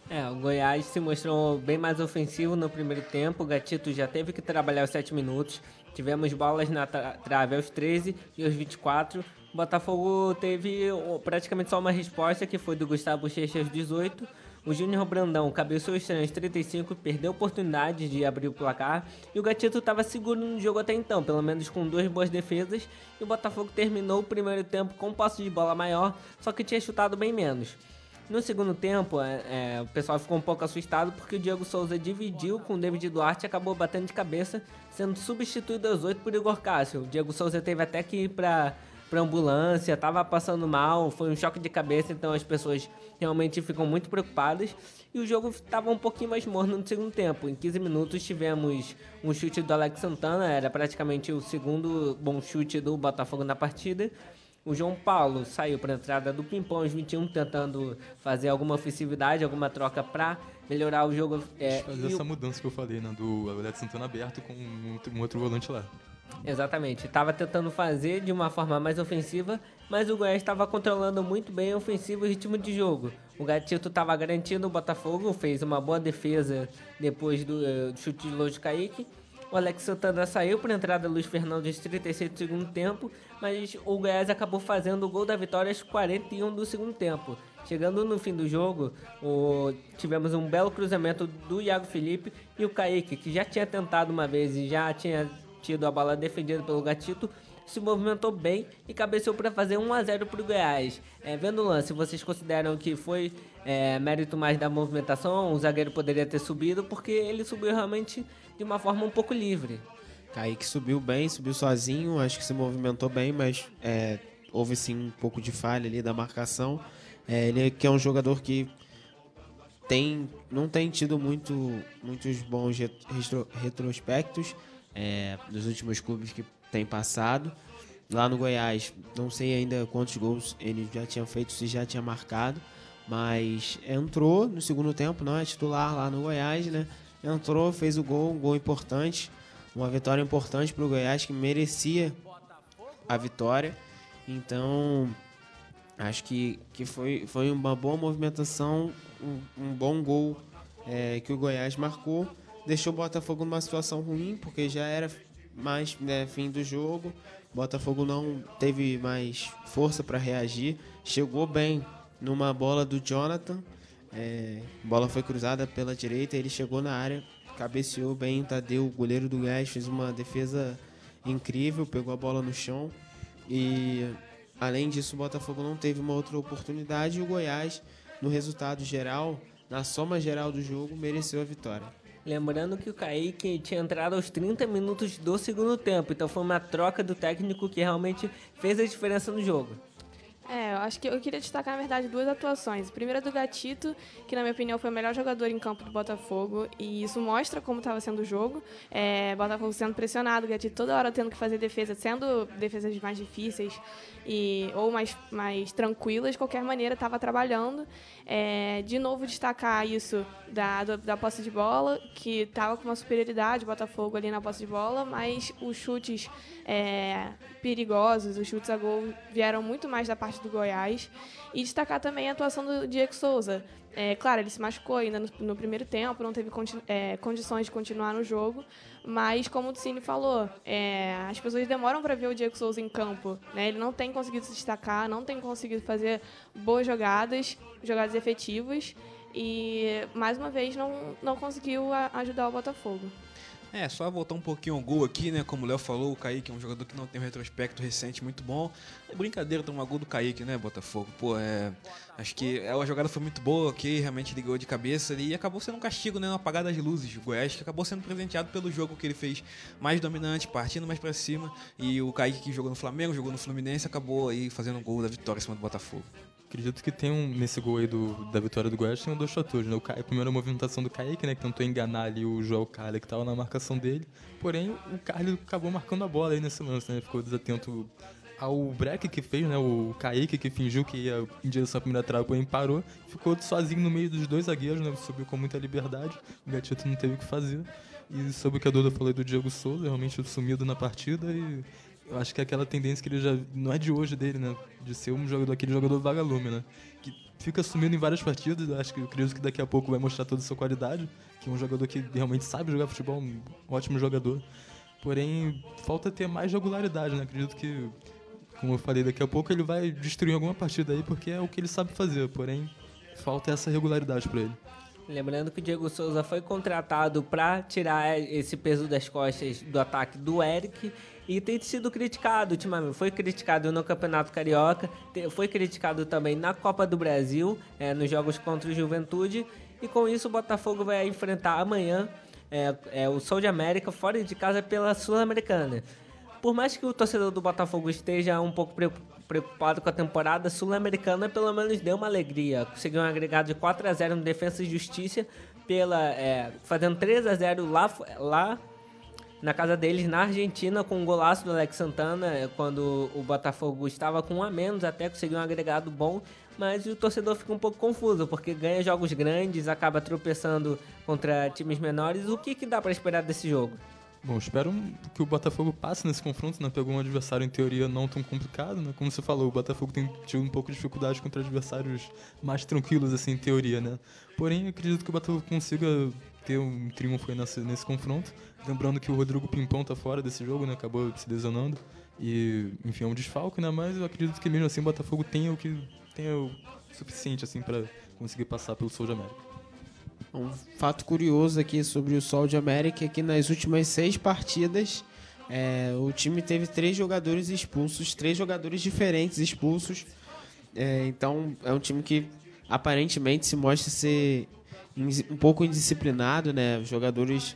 É, o Goiás se mostrou bem mais ofensivo no primeiro tempo. O Gatito já teve que trabalhar os sete minutos. Tivemos bolas na tra trave aos treze e aos vinte e quatro. O Botafogo teve oh, praticamente só uma resposta, que foi do Gustavo Bochecha aos dezoito. O Júnior Brandão cabeceou estranho aos trinta e cinco, perdeu a oportunidade de abrir o placar. E o Gatito estava seguro no jogo até então, pelo menos com duas boas defesas. E o Botafogo terminou o primeiro tempo com um posse de bola maior, só que tinha chutado bem menos. No segundo tempo, é, é, o pessoal ficou um pouco assustado porque o Diego Souza dividiu com o David Duarte e acabou batendo de cabeça, sendo substituído aos oito por Igor Cássio. O Diego Souza teve até que ir para para ambulância, estava passando mal, foi um choque de cabeça, então as pessoas realmente ficam muito preocupadas. E o jogo estava um pouquinho mais morno no segundo tempo. Em quinze minutos tivemos um chute do Alex Santana, era praticamente o segundo bom chute do Botafogo na partida. O João Paulo saiu para a entrada do Pimpão aos vinte e um, tentando fazer alguma ofensividade, alguma troca para melhorar o jogo. É, fazer essa o... mudança que eu falei, né, do Alex Santana aberto com um, um outro volante lá. Exatamente, estava tentando fazer de uma forma mais ofensiva, mas o Goiás estava controlando muito bem o ofensivo e o ritmo de jogo. O Gatito estava garantindo o Botafogo, fez uma boa defesa depois do, uh, do chute de longe de Kaique. O Alex Santana saiu para a entrada do Luiz Fernando aos trinta e seis do segundo tempo, mas o Goiás acabou fazendo o gol da vitória aos quarenta e um do segundo tempo. Chegando no fim do jogo, o... tivemos um belo cruzamento do Iago Felipe e o Kaique, que já tinha tentado uma vez e já tinha tido a bola defendida pelo Gatito, se movimentou bem e cabeceou para fazer um a zero para o Goiás. É, vendo o lance, vocês consideram que foi é, mérito mais da movimentação? O zagueiro poderia ter subido, porque ele subiu realmente de uma forma um pouco livre. Kaique subiu bem, subiu sozinho, acho que se movimentou bem, mas é, houve sim um pouco de falha ali da marcação. É, ele que é um jogador que tem, não tem tido muito, muitos bons retro, retrospectos é, nos últimos clubes que tem passado. Lá no Goiás, não sei ainda quantos gols ele já tinha feito, se já tinha marcado, mas entrou no segundo tempo, não é titular lá no Goiás, né? Entrou, fez o gol, um gol importante, uma vitória importante para o Goiás, que merecia a vitória. Então, acho que, que foi, foi uma boa movimentação, um, um bom gol é, que o Goiás marcou. Deixou o Botafogo numa situação ruim, porque já era mais né, fim do jogo. O Botafogo não teve mais força para reagir. Chegou bem numa bola do Jonathan. É, a bola foi cruzada pela direita, ele chegou na área, cabeceou bem. Tadeu, o goleiro do Goiás, fez uma defesa incrível, pegou a bola no chão. E além disso, o Botafogo não teve uma outra oportunidade. E o Goiás, no resultado geral, na soma geral do jogo, mereceu a vitória. Lembrando que o Kaique tinha entrado aos trinta minutos do segundo tempo, então foi uma troca do técnico que realmente fez a diferença no jogo. É, eu acho que eu queria destacar, na verdade, duas atuações. A primeira é do Gatito, que na minha opinião foi o melhor jogador em campo do Botafogo, e isso mostra como estava sendo o jogo. É, Botafogo sendo pressionado, o Gatito toda hora tendo que fazer defesa, sendo defesas mais difíceis e, ou mais, mais tranquilas, de qualquer maneira estava trabalhando. É, de novo destacar isso da, da, da posse de bola, que estava com uma superioridade, o Botafogo ali na posse de bola, mas os chutes é, perigosos, os chutes a gol vieram muito mais da parte do Goiás. E destacar também a atuação do Diego Souza. É, claro, ele se machucou ainda no, no primeiro tempo, não teve é, condições de continuar no jogo, mas como o Cine falou, é, as pessoas demoram para ver o Diego Souza em campo, né? Ele não tem conseguido se destacar, não tem conseguido fazer boas jogadas, jogadas efetivas, e mais uma vez não, não conseguiu a, ajudar o Botafogo. É, só voltar um pouquinho ao gol aqui, né? Como o Léo falou, o Kaique é um jogador que não tem um retrospecto recente muito bom. É brincadeira tomar gol do Kaique, né, Botafogo? Pô, é... Acho que a jogada foi muito boa, ok, realmente ligou de cabeça ali, e acabou sendo um castigo, né? Uma apagada das luzes. O Goiás que acabou sendo presenteado pelo jogo que ele fez mais dominante, partindo mais pra cima. E o Kaique, que jogou no Flamengo, jogou no Fluminense, acabou aí fazendo um gol da vitória em cima do Botafogo. Acredito que tem um, nesse gol aí do, da vitória do Goiás, tem um dois fatores, né? O Ca... A primeira movimentação do Kaique, né? Que tentou enganar ali o Joel Carli, que estava na marcação dele. Porém, o Carli acabou marcando a bola aí nesse lance, né? Ficou desatento ao break que fez, né? O Kaique, que fingiu que ia em direção à primeira trave, porém parou. Ficou sozinho no meio dos dois zagueiros, né? Subiu com muita liberdade. O Gatito não teve o que fazer. E sobre o que a Duda falou do Diego Souza, realmente sumido na partida e... Eu acho que é aquela tendência que ele já... Não é de hoje dele, né? De ser um jogador, aquele jogador vagalume, né? Que fica sumindo em várias partidas. Acho que eu acredito que daqui a pouco vai mostrar toda a sua qualidade, que é um jogador que realmente sabe jogar futebol, um ótimo jogador. Porém, falta ter mais regularidade, né? Acredito que, como eu falei, daqui a pouco ele vai destruir alguma partida aí, porque é o que ele sabe fazer. Porém, falta essa regularidade para ele. Lembrando que o Diego Souza foi contratado para tirar esse peso das costas do ataque do Eric e tem sido criticado ultimamente. Foi criticado no Campeonato Carioca, foi criticado também na Copa do Brasil, é, nos jogos contra o Juventude. E com isso o Botafogo vai enfrentar amanhã é, é, o Sol de América fora de casa pela Sul-Americana. Por mais que o torcedor do Botafogo esteja um pouco preocupado com a temporada, Sul-Americana pelo menos deu uma alegria. Conseguiu um agregado de quatro a zero no Defensa e Justiça, pela, é, fazendo três a zero lá, lá na casa deles, na Argentina, com um golaço do Alex Santana, quando o Botafogo estava com um a menos, até conseguiu um agregado bom. Mas o torcedor fica um pouco confuso, porque ganha jogos grandes, acaba tropeçando contra times menores. O que, que dá para esperar desse jogo? Bom, espero que o Botafogo passe nesse confronto, né? Pegou um adversário, em teoria, não tão complicado, né? Como você falou, o Botafogo tem tido um pouco de dificuldade contra adversários mais tranquilos, assim, em teoria, né? Porém, acredito que o Botafogo consiga ter um triunfo aí nesse, nesse confronto. Lembrando que o Rodrigo Pimpão tá fora desse jogo, né? Acabou se lesionando. E, enfim, é um desfalque, né? Mas eu acredito que mesmo assim o Botafogo tenha o que tenha o suficiente, assim, para conseguir passar pelo Sol de América. Um fato curioso aqui sobre o Sol de América é que nas últimas seis partidas é, o time teve três jogadores expulsos, três jogadores diferentes expulsos. É, então é um time que aparentemente se mostra ser um pouco indisciplinado, né? Os jogadores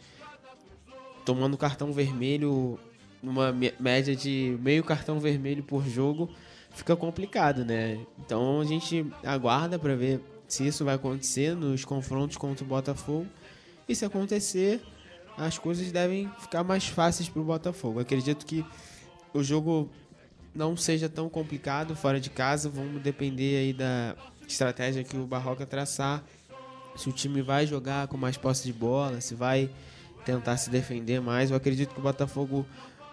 tomando cartão vermelho, numa média de meio cartão vermelho por jogo, fica complicado, né? Então a gente aguarda para ver se isso vai acontecer nos confrontos contra o Botafogo. E se acontecer, as coisas devem ficar mais fáceis para o Botafogo. Acredito que o jogo não seja tão complicado fora de casa. Vamos depender aí da estratégia que o Barroca traçar. Se o time vai jogar com mais posse de bola, se vai tentar se defender mais. Eu acredito que o Botafogo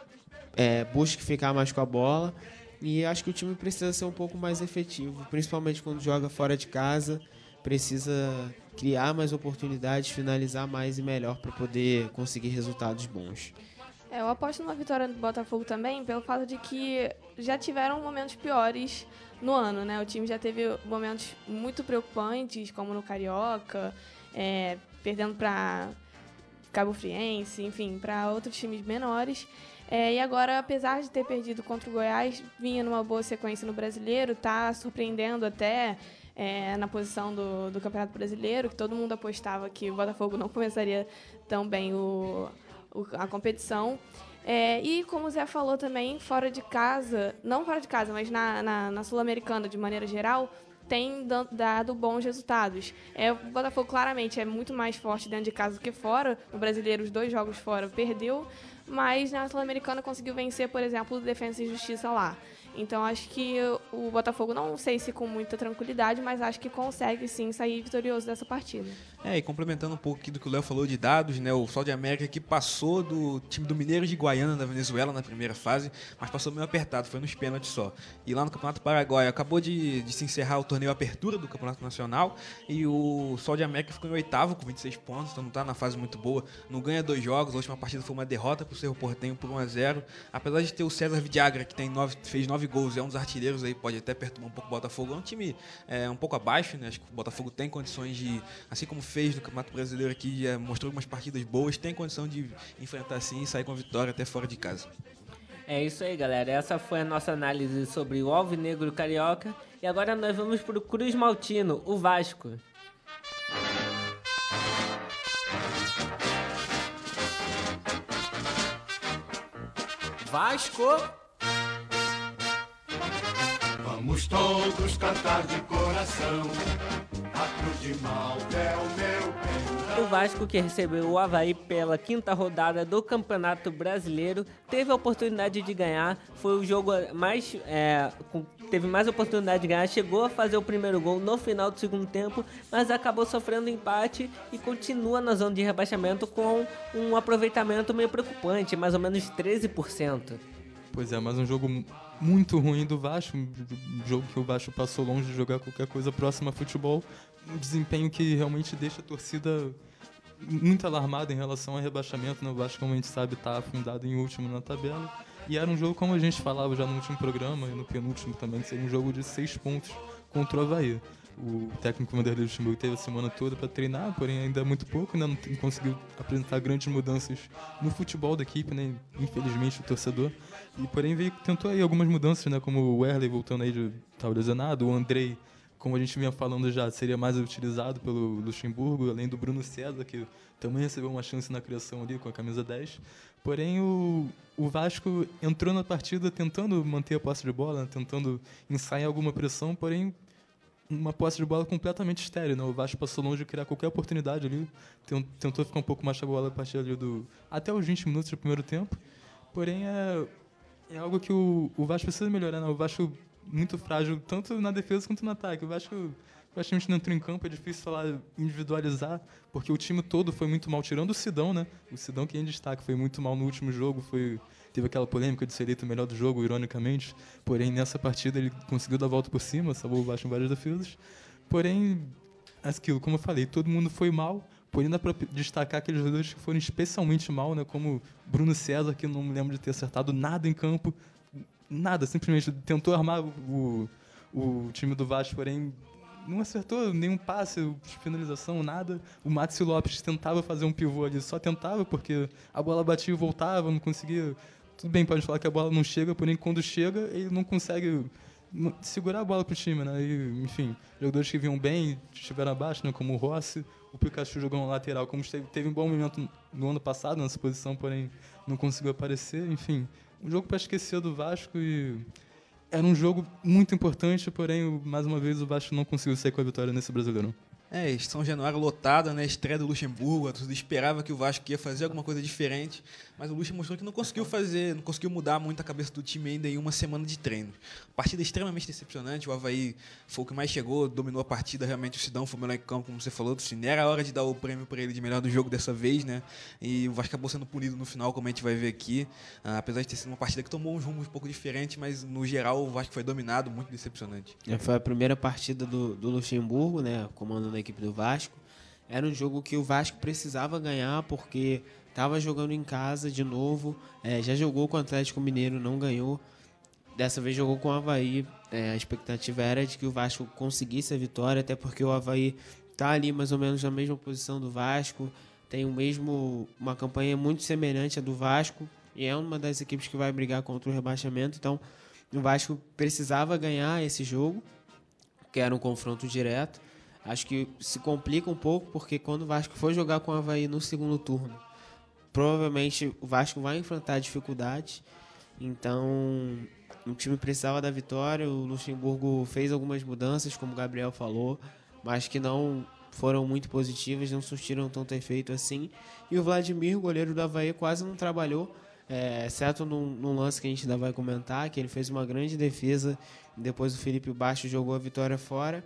é, busque ficar mais com a bola. E acho que o time precisa ser um pouco mais efetivo, principalmente quando joga fora de casa. Precisa criar mais oportunidades, finalizar mais e melhor para poder conseguir resultados bons. É, eu aposto numa vitória do Botafogo também, pelo fato de que já tiveram momentos piores no ano, né? O time já teve momentos muito preocupantes, como no Carioca, é, perdendo para Cabo Friense, enfim, para outros times menores. É, e agora, apesar de ter perdido contra o Goiás, vinha numa boa sequência no Brasileiro, tá surpreendendo até é, na posição do, do Campeonato Brasileiro, que todo mundo apostava que o Botafogo não começaria tão bem o, o, a competição. É, e como o Zé falou também, fora de casa, não fora de casa, mas na, na, na Sul-Americana de maneira geral, tem dado bons resultados. É, o Botafogo claramente é muito mais forte dentro de casa do que fora. No Brasileiro, os dois jogos fora perdeu, mas na Sul-Americana conseguiu vencer, por exemplo, o Defensa e Justiça lá. Então acho que o Botafogo, não sei se com muita tranquilidade, mas acho que consegue sim sair vitorioso dessa partida. É, e complementando um pouco aqui do que o Léo falou de dados, né, o Sol de América que passou do time do Mineiros de Guaiana da Venezuela na primeira fase, mas passou meio apertado, foi nos pênaltis só. E lá no Campeonato Paraguai acabou de, de se encerrar o torneio Apertura do Campeonato Nacional e o Sol de América ficou em oitavo com vinte e seis pontos, então não está na fase muito boa, não ganha dois jogos, a última partida foi uma derrota para o Cerro Porteño por um a zero, apesar de ter o César Vidagra que tem nove, fez nove gols, é um dos artilheiros aí, pode até perturbar um pouco o Botafogo, é um time é, um pouco abaixo, né? Acho que o Botafogo tem condições de, assim como fez no Campeonato Brasileiro aqui, já mostrou algumas partidas boas, tem condição de enfrentar assim e sair com a vitória até fora de casa. É isso aí, galera. Essa foi a nossa análise sobre o Alvinegro Carioca. E agora nós vamos para o Cruz Maltino, o Vasco. Vasco! Vamos todos cantar de coração. A Cruz de Malta é o meu bem. O Vasco, que recebeu o Avaí pela quinta rodada do Campeonato Brasileiro, teve a oportunidade de ganhar. Foi o jogo mais... É, com, teve mais oportunidade de ganhar. Chegou a fazer o primeiro gol no final do segundo tempo, mas acabou sofrendo empate e continua na zona de rebaixamento com um aproveitamento meio preocupante, mais ou menos treze por cento. Pois é, mas um jogo muito ruim do Vasco, um jogo que o Vasco passou longe de jogar qualquer coisa próxima a futebol, um desempenho que realmente deixa a torcida muito alarmada em relação ao rebaixamento, né? O Vasco, como a gente sabe, está afundado em último na tabela, e era um jogo, como a gente falava já no último programa, e no penúltimo também, que seria um jogo de seis pontos contra o Avaí. O técnico Vanderlei Luxemburgo teve a semana toda para treinar, porém ainda é muito pouco, ainda não tem, conseguiu apresentar grandes mudanças no futebol da equipe, né? Infelizmente o torcedor. E porém veio, tentou aí algumas mudanças, né? Como o Wesley voltando aí de tal lesionado, o Andrei, como a gente vinha falando já, seria mais utilizado pelo Luxemburgo, além do Bruno César, que também recebeu uma chance na criação ali com a camisa dez. Porém, o, o Vasco entrou na partida tentando manter a posse de bola, né? Tentando ensaiar alguma pressão, porém uma posse de bola completamente estéril, né? O Vasco passou longe de criar qualquer oportunidade ali, tentou ficar um pouco mais com a bola a partir ali do até os vinte minutos do primeiro tempo. Porém, é, é algo que o, o Vasco precisa melhorar, né? O Vasco muito frágil, tanto na defesa quanto no ataque. O Vasco praticamente não entrou em campo, é difícil falar individualizar, porque o time todo foi muito mal, tirando o Sidão, né? O Sidão, que em destaque, foi muito mal no último jogo, foi... Teve aquela polêmica de ser eleito o melhor do jogo, ironicamente. Porém, nessa partida ele conseguiu dar a volta por cima, salvou o Vasco em várias defesas. Porém, aquilo, como eu falei, todo mundo foi mal. Porém, dá para destacar aqueles jogadores que foram especialmente mal, né? Como Bruno César, que não me lembro de ter acertado nada em campo. Nada, simplesmente tentou armar o, o time do Vasco, porém não acertou nenhum passe, finalização, nada. O Márcio Lopes tentava fazer um pivô ali, só tentava, porque a bola batia e voltava, não conseguia... Tudo bem, pode falar que a bola não chega, porém quando chega, ele não consegue segurar a bola pro time, né? E, enfim, jogadores que vinham bem, estiveram abaixo, né? Como o Rossi, o Pikachu jogou no lateral, como teve, teve um bom momento no ano passado nessa posição, porém não conseguiu aparecer. Enfim, um jogo para esquecer do Vasco e... Era um jogo muito importante, porém, mais uma vez, o Vasco não conseguiu sair com a vitória nesse Brasileirão. É, São Januário lotada, né? Estreia do Luxemburgo, a torcida esperava que o Vasco ia fazer alguma coisa diferente, mas o Luxemburgo mostrou que não conseguiu fazer, não conseguiu mudar muito a cabeça do time ainda em uma semana de treino. Partida extremamente decepcionante, o Avaí foi o que mais chegou, dominou a partida, realmente o Sidão foi o melhor em campo, como você falou, assim, era a hora de dar o prêmio para ele de melhor do jogo dessa vez, né? E o Vasco acabou sendo punido no final, como a gente vai ver aqui, ah, apesar de ter sido uma partida que tomou um rumo um pouco diferente, mas no geral o Vasco foi dominado, muito decepcionante. É, foi a primeira partida do, do Luxemburgo, né? Comandando a equipe do Vasco. Era um jogo que o Vasco precisava ganhar porque estava jogando em casa de novo, é, já jogou com o Atlético Mineiro, não ganhou, dessa vez jogou com o Avaí, é, a expectativa era de que o Vasco conseguisse a vitória, até porque o Avaí está ali mais ou menos na mesma posição do Vasco, tem o mesmo, uma campanha muito semelhante à do Vasco e é uma das equipes que vai brigar contra o rebaixamento, então o Vasco precisava ganhar esse jogo, que era um confronto direto. Acho que se complica um pouco, porque quando o Vasco for jogar com o Avaí no segundo turno, provavelmente o Vasco vai enfrentar dificuldades. Então, o time precisava da vitória. O Luxemburgo fez algumas mudanças, como o Gabriel falou, mas que não foram muito positivas, não surtiram tanto efeito assim. E o Vladimir, o goleiro do Avaí, quase não trabalhou, é, exceto num, num lance que a gente ainda vai comentar, que ele fez uma grande defesa. Depois o Felipe Baixo jogou a vitória fora.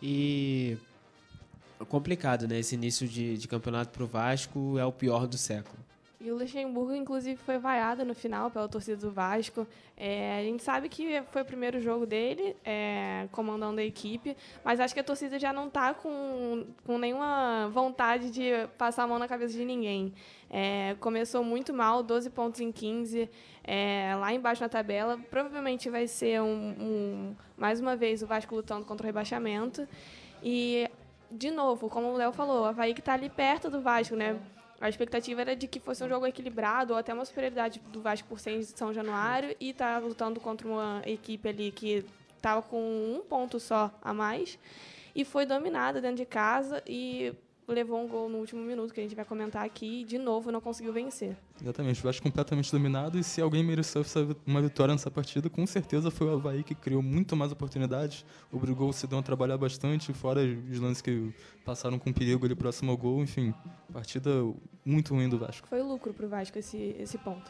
E é complicado, né? Esse início de, de campeonato pro Vasco é o pior do século. E o Luxemburgo, inclusive, foi vaiado no final pela torcida do Vasco. É, a gente sabe que foi o primeiro jogo dele, é, comandando a equipe, mas acho que a torcida já não está com, com nenhuma vontade de passar a mão na cabeça de ninguém. É, começou muito mal, doze pontos em quinze, é, lá embaixo na tabela. Provavelmente vai ser, um, um, mais uma vez, o Vasco lutando contra o rebaixamento. E, de novo, como o Léo falou, o Avaí que está ali perto do Vasco, né? A expectativa era de que fosse um jogo equilibrado ou até uma superioridade do Vasco por ser de São Januário e estar tá lutando contra uma equipe ali que estava com um ponto só a mais e foi dominada dentro de casa e levou um gol no último minuto, que a gente vai comentar aqui, e de novo não conseguiu vencer. Exatamente, o Vasco completamente dominado, e se alguém mereceu uma vitória nessa partida, com certeza foi o Avaí, que criou muito mais oportunidades, obrigou o Sidão a trabalhar bastante, fora os lances que passaram com perigo ali próximo ao gol, enfim, partida muito ruim do Vasco. Foi lucro pro Vasco esse, esse ponto.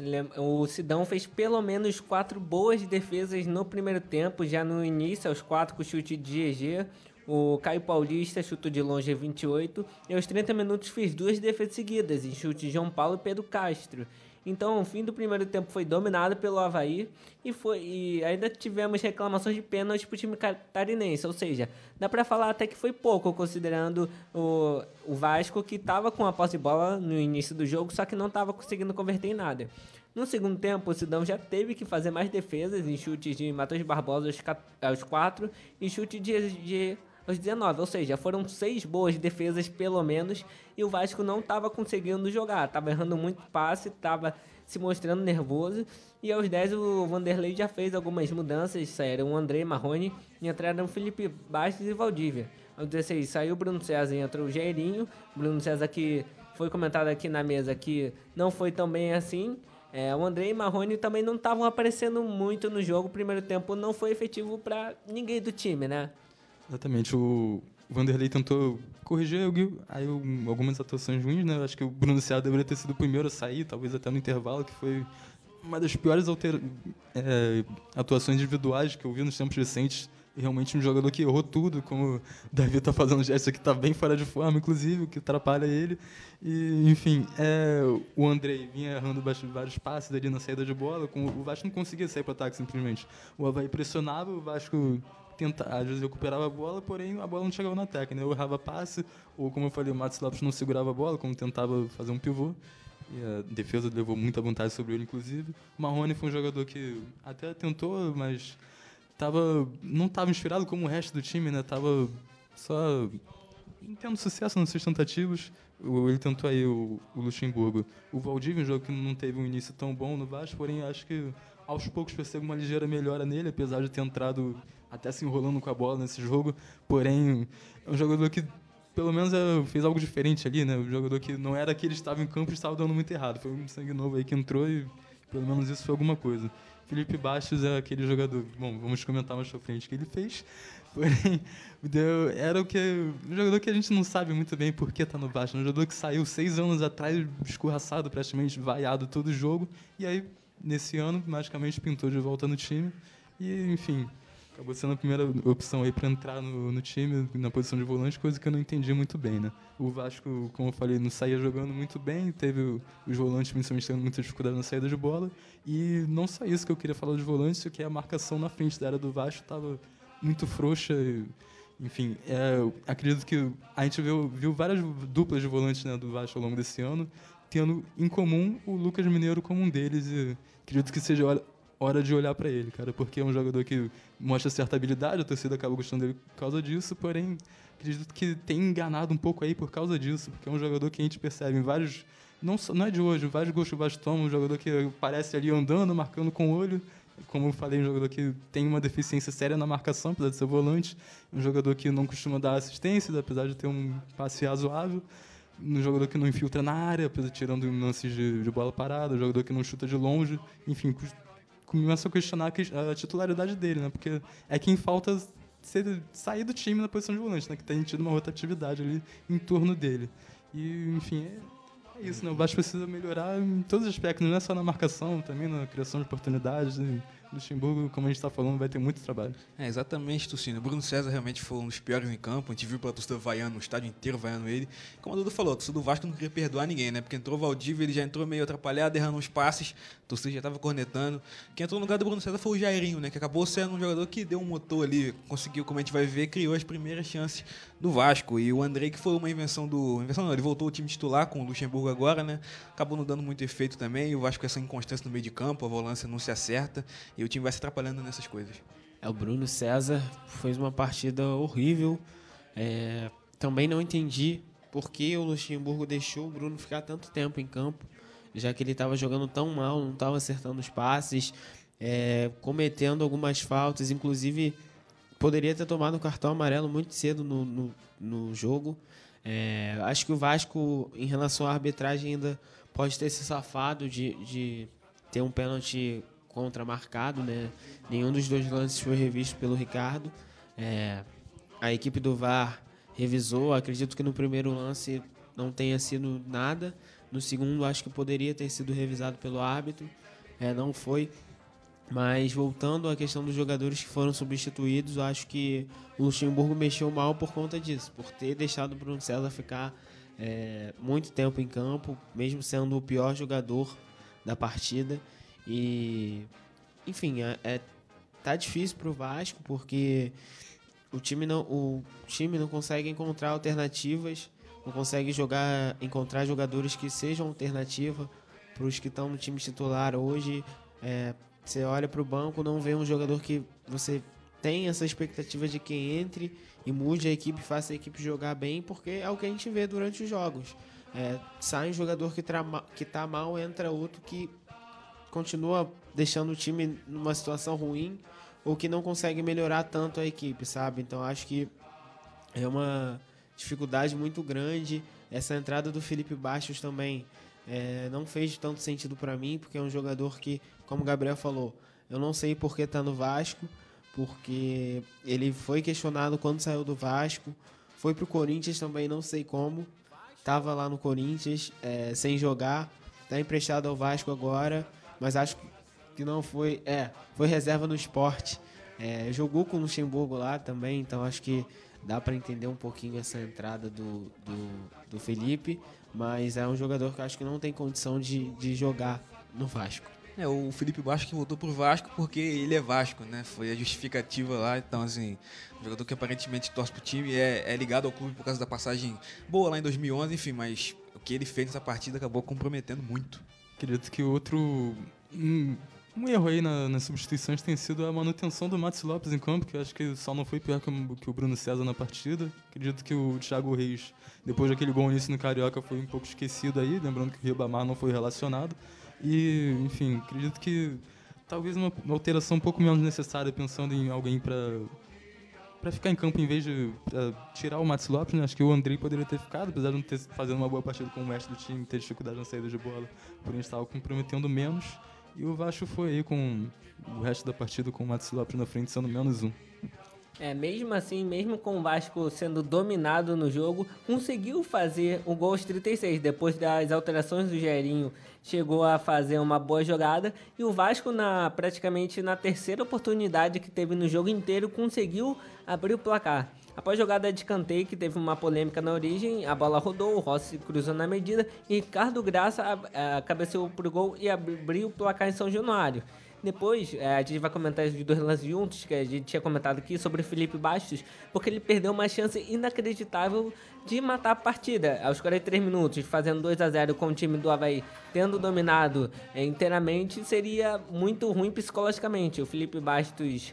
O Sidão fez pelo menos quatro boas defesas no primeiro tempo, já no início, aos quatro com chute de G G. O Caio Paulista chutou de longe a vinte e oito e aos trinta minutos fez duas defesas seguidas, em chute de João Paulo e Pedro Castro. Então, o fim do primeiro tempo foi dominado pelo Avaí e, foi, e ainda tivemos reclamações de pênalti pro time catarinense. Ou seja, dá para falar até que foi pouco, considerando o, o Vasco, que estava com a posse de bola no início do jogo, só que não estava conseguindo converter em nada. No segundo tempo, o Sidão já teve que fazer mais defesas em chutes de Matheus Barbosa aos, aos quatro e chute de, de aos dezenove, ou seja, foram seis boas defesas pelo menos, e o Vasco não estava conseguindo jogar, estava errando muito passe, estava se mostrando nervoso, e aos dez o Vanderlei já fez algumas mudanças, saíram o André Marrone e entraram o Felipe Bastos e Valdívia. Aos dezesseis saiu o Bruno César e entrou o Jairinho, Bruno César que foi comentado aqui na mesa que não foi tão bem assim. É, o André e Marrone também não estavam aparecendo muito no jogo, o primeiro tempo não foi efetivo para ninguém do time, né? Exatamente, o Vanderlei tentou corrigir aí, algumas atuações ruins, né? Acho que o Bruno César deveria ter sido o primeiro a sair, talvez até no intervalo, que foi uma das piores alter... é, atuações individuais que eu vi nos tempos recentes. Realmente um jogador que errou tudo, como o Davi está fazendo gesto aqui, está bem fora de forma, inclusive, o que atrapalha ele. E, enfim, é, o André vinha errando vários passes ali na saída de bola, com, o Vasco não conseguia sair para o ataque simplesmente. O Avaí pressionava, o Vasco tentava, às vezes recuperava a bola, porém a bola não chegava na técnica, né? Eu errava passe, ou como eu falei, o Matos Lopes não segurava a bola, como tentava fazer um pivô. E a defesa levou muita vantagem sobre ele, inclusive. O Marrone foi um jogador que até tentou, mas tava, não estava inspirado como o resto do time, né? Tava só não tendo sucesso nas suas tentativas. Ele tentou aí o, o Luxemburgo. O Valdívia, um jogo que não teve um início tão bom no Vasco, porém acho que aos poucos percebo uma ligeira melhora nele, apesar de ter entrado até se enrolando com a bola nesse jogo. Porém, é um jogador que pelo menos fez algo diferente ali, né? Um jogador que não era que ele estava em campo e estava dando muito errado. Foi um sangue novo aí que entrou e pelo menos isso foi alguma coisa. Felipe Bastos é aquele jogador, bom, vamos comentar mais pra frente o que ele fez, porém, deu, era o que, um jogador que a gente não sabe muito bem por que tá no Vasco, um jogador que saiu seis anos atrás, escorraçado, praticamente vaiado todo o jogo, e aí, nesse ano, magicamente pintou de volta no time, e, enfim, acabou sendo a primeira opção aí para entrar no, no time, na posição de volante, coisa que eu não entendi muito bem, né? O Vasco, como eu falei, não saía jogando muito bem, teve o, os volantes principalmente tendo muita dificuldade na saída de bola, e não só isso que eu queria falar dos volantes, que a marcação na frente da área do Vasco estava muito frouxa, e, enfim, é, acredito que a gente viu, viu várias duplas de volantes, né, do Vasco ao longo desse ano, tendo em comum o Lucas Mineiro como um deles, e acredito que seja hora, hora de olhar para ele, cara, porque é um jogador que mostra certa habilidade, a torcida acaba gostando dele por causa disso, porém, acredito que tem enganado um pouco aí por causa disso, porque é um jogador que a gente percebe em vários, não, não é de hoje, vários gols que o Vasco toma, um jogador que parece ali andando, marcando com o olho, como eu falei, um jogador que tem uma deficiência séria na marcação, apesar de ser volante, um jogador que não costuma dar assistências, apesar de ter um passe razoável, um jogador que não infiltra na área, apesar de tirando lances de, de bola parada, um jogador que não chuta de longe, enfim, começa a questionar a titularidade dele, né? Porque é quem falta ser, sair do time na posição de volante, né? Que tem tido uma rotatividade ali em torno dele. E, enfim, é, é isso, né? O Vasco precisa melhorar em todos os aspectos, não é só na marcação, também na criação de oportunidades. E Luxemburgo, como a gente está falando, vai ter muito trabalho. É, exatamente, Tucino. O Bruno César realmente foi um dos piores em campo. A gente viu pela torcida vaiando, o estádio inteiro vaiando ele. Como a Dudu falou, a torcida do Vasco não queria perdoar ninguém, né? Porque entrou o Valdívia, ele já entrou meio atrapalhado, errando uns passes. A torcida já estava cornetando. Quem entrou no lugar do Bruno César foi o Jairinho, né? Que acabou sendo um jogador que deu um motor ali, conseguiu, como a gente vai ver, criou as primeiras chances do Vasco. E o André, que foi uma invenção do... Invenção não, ele voltou ao time titular com o Luxemburgo agora, né? Acabou não dando muito efeito também. E o Vasco com essa inconstância no meio de campo, a volância não se acerta. E o time vai se atrapalhando nessas coisas. É, o Bruno César fez uma partida horrível. É, também não entendi por que o Luxemburgo deixou o Bruno ficar tanto tempo em campo, já que ele estava jogando tão mal, não estava acertando os passes, é, cometendo algumas faltas, inclusive poderia ter tomado um cartão amarelo muito cedo no, no, no jogo. É, acho que o Vasco, em relação à arbitragem, ainda pode ter se safado de, de ter um pênalti contra-marcado, né? Nenhum dos dois lances foi revisto pelo Ricardo. É, a equipe do V A R revisou, acredito que no primeiro lance não tenha sido nada, no segundo acho que poderia ter sido revisado pelo árbitro, é, não foi. Mas voltando à questão dos jogadores que foram substituídos, eu acho que o Luxemburgo mexeu mal por conta disso, por ter deixado o Bruno César ficar é, muito tempo em campo, mesmo sendo o pior jogador da partida. E, enfim, é, é, tá difícil pro Vasco, porque o time não, o time não consegue encontrar alternativas, não consegue jogar, encontrar jogadores que sejam alternativa para os que estão no time titular hoje. É, você olha para o banco, não vê um jogador que você tem essa expectativa de que entre e mude a equipe, faça a equipe jogar bem, porque é o que a gente vê durante os jogos. É, sai um jogador que, tra- que tá mal, entra outro que continua deixando o time numa situação ruim ou que não consegue melhorar tanto a equipe, sabe? Então acho que é uma dificuldade muito grande. Essa entrada do Felipe Bastos também é, não fez tanto sentido para mim, porque é um jogador que, como o Gabriel falou, eu não sei por que tá no Vasco, porque ele foi questionado quando saiu do Vasco, foi pro Corinthians também, não sei como, estava lá no Corinthians é, sem jogar, está emprestado ao Vasco agora, mas acho que não foi, é, foi reserva no Sport, é, jogou com o Luxemburgo lá também, então acho que dá para entender um pouquinho essa entrada do, do, do Felipe, mas é um jogador que eu acho que não tem condição de, de jogar no Vasco. É, o Felipe Bastos que voltou pro Vasco porque ele é Vasco, né? Foi a justificativa lá. Então, assim, um jogador que aparentemente torce pro time, é, é ligado ao clube por causa da passagem boa lá em dois mil e onze, enfim, mas o que ele fez nessa partida acabou comprometendo muito. Acredito que outro... Um, um erro aí na, nas substituições tem sido a manutenção do Matos Lopes em campo, que eu acho que só não foi pior que o, que o Bruno César na partida. Acredito que o Thiago Reis, depois daquele gol início no Carioca, foi um pouco esquecido aí, lembrando que o Ribamar não foi relacionado. E, enfim, acredito que talvez uma, uma alteração um pouco menos necessária, pensando em alguém para para ficar em campo em vez de uh, tirar o Matos Lopes, né? Acho que o Andrei poderia ter ficado, apesar de não ter fazendo uma boa partida com o mestre do time, ter dificuldade na saída de bola, porém estava comprometendo menos. E o Vasco foi aí com o resto da partida com o Matos Lopes na frente, sendo menos um. É, mesmo assim, mesmo com o Vasco sendo dominado no jogo, conseguiu fazer o gol aos trinta e seis. Depois das alterações do Gerinho, chegou a fazer uma boa jogada. E o Vasco, na, praticamente na terceira oportunidade que teve no jogo inteiro, conseguiu abrir o placar. Após a jogada de escanteio, que teve uma polêmica na origem, a bola rodou, o Rossi cruzou na medida e Ricardo Graça a, a, cabeceou pro gol e abriu o placar em São Januário. Depois, é, a gente vai comentar os dois lances juntos, que a gente tinha comentado aqui, sobre o Felipe Bastos, porque ele perdeu uma chance inacreditável de matar a partida. Aos quarenta e três minutos, fazendo dois a zero com o time do Avaí tendo dominado é, inteiramente, seria muito ruim psicologicamente. O Felipe Bastos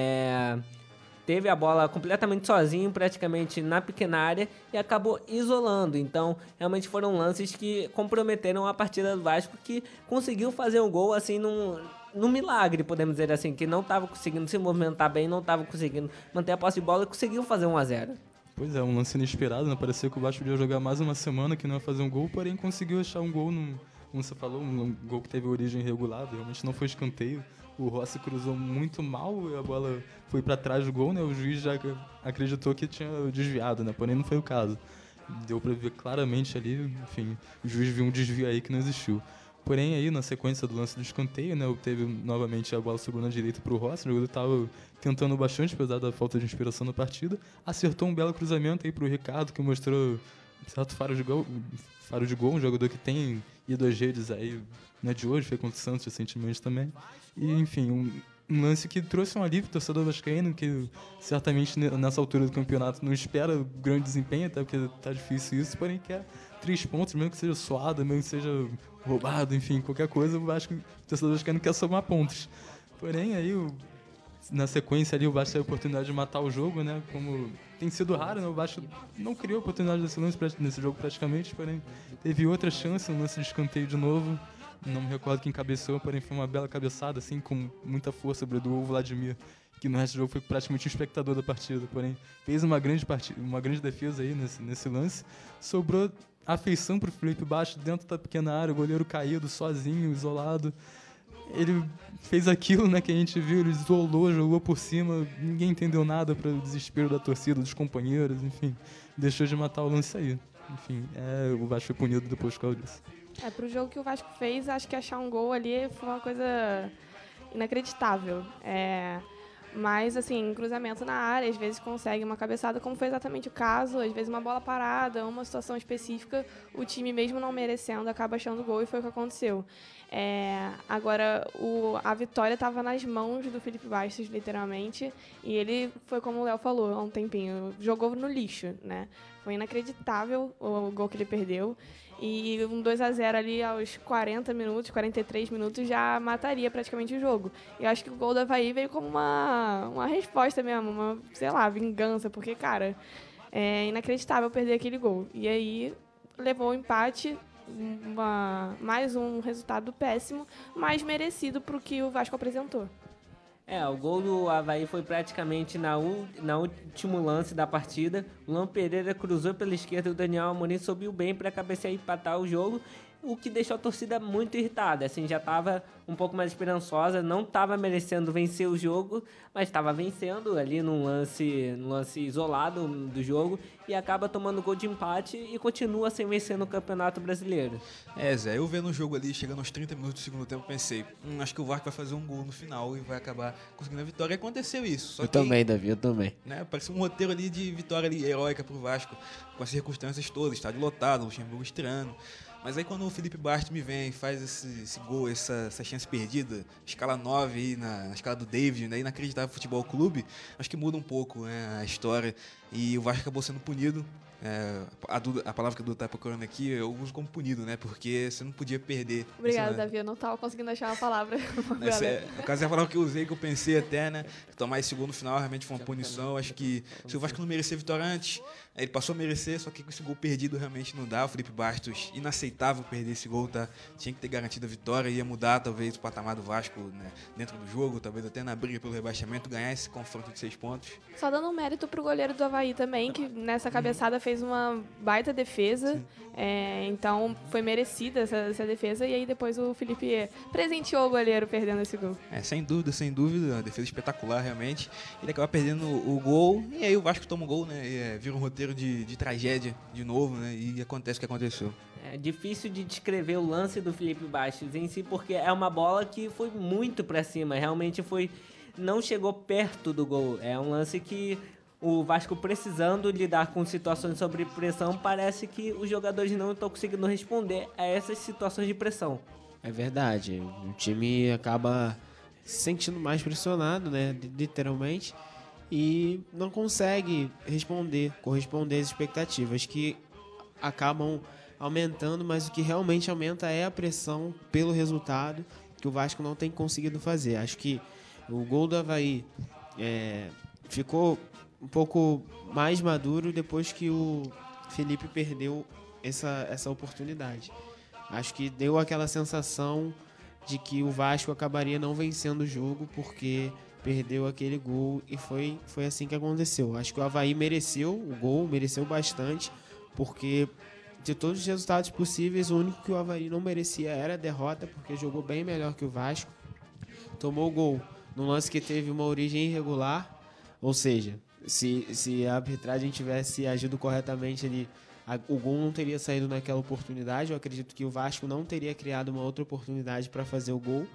é, teve a bola completamente sozinho, praticamente na pequena área, e acabou isolando. Então, realmente foram lances que comprometeram a partida do Vasco, que conseguiu fazer um gol assim num... no milagre, podemos dizer assim, que não estava conseguindo se movimentar bem, não estava conseguindo manter a posse de bola e conseguiu fazer um a zero. Pois é, um lance inesperado, né? Parecia que o Vasco podia jogar mais uma semana, que não ia fazer um gol, porém conseguiu achar um gol, num, como você falou, um gol que teve origem irregular, realmente não foi escanteio. O Rossi cruzou muito mal e a bola foi para trás do gol, né? O juiz já acreditou que tinha desviado, né? Porém não foi o caso. Deu para ver claramente ali, enfim, o juiz viu um desvio aí que não existiu. Porém, aí, na sequência do lance do escanteio, né, teve novamente a bola sobrou na direita para o Rossi, o jogador estava tentando bastante, apesar da falta de inspiração na partida, acertou um belo cruzamento aí para o Ricardo, que mostrou um certo faro de gol, faro de gol, um jogador que tem ido às redes aí, não é de hoje, foi contra o Santos recentemente também, e enfim, um, um lance que trouxe um alívio pro torcedor vascaíno, que certamente nessa altura do campeonato não espera grande desempenho, até porque tá difícil isso, porém quer três pontos, mesmo que seja suado, mesmo que seja roubado, enfim, qualquer coisa, o Vasco, o torcedor vascaíno quer somar pontos. Porém, aí, o, na sequência ali, o Vasco teve a oportunidade de matar o jogo, né, como tem sido raro, né, o Vasco não criou oportunidade desse lance nesse jogo praticamente, porém teve outra chance, um lance de escanteio de novo, não me recordo quem cabeceou, porém foi uma bela cabeçada, assim, com muita força do Vladimir, que no resto do jogo foi praticamente o espectador da partida, porém fez uma grande, partida, uma grande defesa aí nesse, nesse lance, sobrou afeição pro Felipe Bastos dentro da pequena área, o goleiro caído, sozinho, isolado. Ele fez aquilo, né, que a gente viu, ele isolou, jogou por cima, ninguém entendeu nada para o desespero da torcida, dos companheiros, enfim, deixou de matar o lance aí. Enfim, é, o Vasco foi punido depois por causa disso. É, pro jogo que o Vasco fez, acho que achar um gol ali foi uma coisa inacreditável. É... Mas, assim, cruzamento na área, às vezes consegue uma cabeçada, como foi exatamente o caso, às vezes uma bola parada, uma situação específica, o time, mesmo não merecendo, acaba achando gol, e foi o que aconteceu. É, agora, o, a vitória estava nas mãos do Felipe Bastos, literalmente, e ele foi, como o Léo falou há um tempinho, jogou no lixo, né? Foi inacreditável o gol que ele perdeu. E um dois a zero ali aos quarenta minutos, quarenta e três minutos, já mataria praticamente o jogo. E eu acho que o gol do Avaí veio como uma, uma resposta mesmo, uma, sei lá, vingança, porque, cara, é inacreditável perder aquele gol. E aí levou o empate, uma, mais um resultado péssimo, mas merecido pro que o Vasco apresentou. É, o gol do Avaí foi praticamente na, u, na último lance da partida. O Luan Pereira cruzou pela esquerda e o Daniel Amorim subiu bem para cabecear e empatar o jogo, o que deixou a torcida muito irritada. Assim, já estava um pouco mais esperançosa, não estava merecendo vencer o jogo, mas estava vencendo ali num lance, num lance isolado do jogo e acaba tomando gol de empate e continua sem vencer no Campeonato Brasileiro. É, Zé, eu vendo o jogo ali, chegando aos trinta minutos do segundo tempo, pensei, hum, acho que o Vasco vai fazer um gol no final e vai acabar conseguindo a vitória. E aconteceu isso. Só eu que, também, Davi, eu também. Né, parecia um roteiro ali de vitória ali, heróica pro Vasco, com as circunstâncias todas, estádio lotado, o Luxemburgo estreando. Mas aí quando o Felipe Bastos me vem e faz esse, esse gol, essa, essa chance perdida, escala nove aí na, na escala do David, né, inacreditável futebol clube, acho que muda um pouco, né, a história. E o Vasco acabou sendo punido. É, a, Duda, a palavra que a Duda tá procurando aqui, eu uso como punido, né? Porque você não podia perder. Obrigada, esse, Davi. Eu não tava conseguindo achar a palavra. Essa é, no caso, é a palavra que eu usei, que eu pensei até, né? Tomar esse gol no final realmente foi uma punição. Acho que se o Vasco não merecer vitória antes, ele passou a merecer, só que com esse gol perdido realmente não dá. O Felipe Bastos, inaceitável perder esse gol, tá? Tinha que ter garantido a vitória, ia mudar talvez o patamar do Vasco, né, dentro do jogo, talvez até na briga pelo rebaixamento, ganhar esse confronto de seis pontos. Só dando um mérito pro goleiro do Avaí também, que nessa cabeçada fez uma baita defesa, é, então foi merecida essa, essa defesa, e aí depois o Felipe presenteou o goleiro perdendo esse gol. É, sem dúvida, sem dúvida, uma defesa espetacular realmente. Ele acaba perdendo o, o gol, e aí o Vasco toma o gol, né, e, é, vira um roteiro de, de tragédia de novo, né, e acontece o que aconteceu. É difícil de descrever o lance do Felipe Bastos em si, porque é uma bola que foi muito pra cima, realmente foi, não chegou perto do gol, é um lance que o Vasco precisando lidar com situações sob pressão, parece que os jogadores não estão conseguindo responder a essas situações de pressão. É verdade, o time acaba se sentindo mais pressionado, né, literalmente, e não consegue responder, corresponder às expectativas que acabam aumentando, mas o que realmente aumenta é a pressão pelo resultado que o Vasco não tem conseguido fazer. Acho que o gol do Avaí é, ficou um pouco mais maduro depois que o Felipe perdeu essa, essa oportunidade. Acho que deu aquela sensação de que o Vasco acabaria não vencendo o jogo porque perdeu aquele gol, e foi, foi assim que aconteceu. Acho que o Avaí mereceu o gol, mereceu bastante, porque de todos os resultados possíveis, o único que o Avaí não merecia era a derrota, porque jogou bem melhor que o Vasco. Tomou o gol num lance que teve uma origem irregular, ou seja, se, se a arbitragem tivesse agido corretamente ali, a, o gol não teria saído naquela oportunidade. Eu acredito que o Vasco não teria criado uma outra oportunidade para fazer o gol.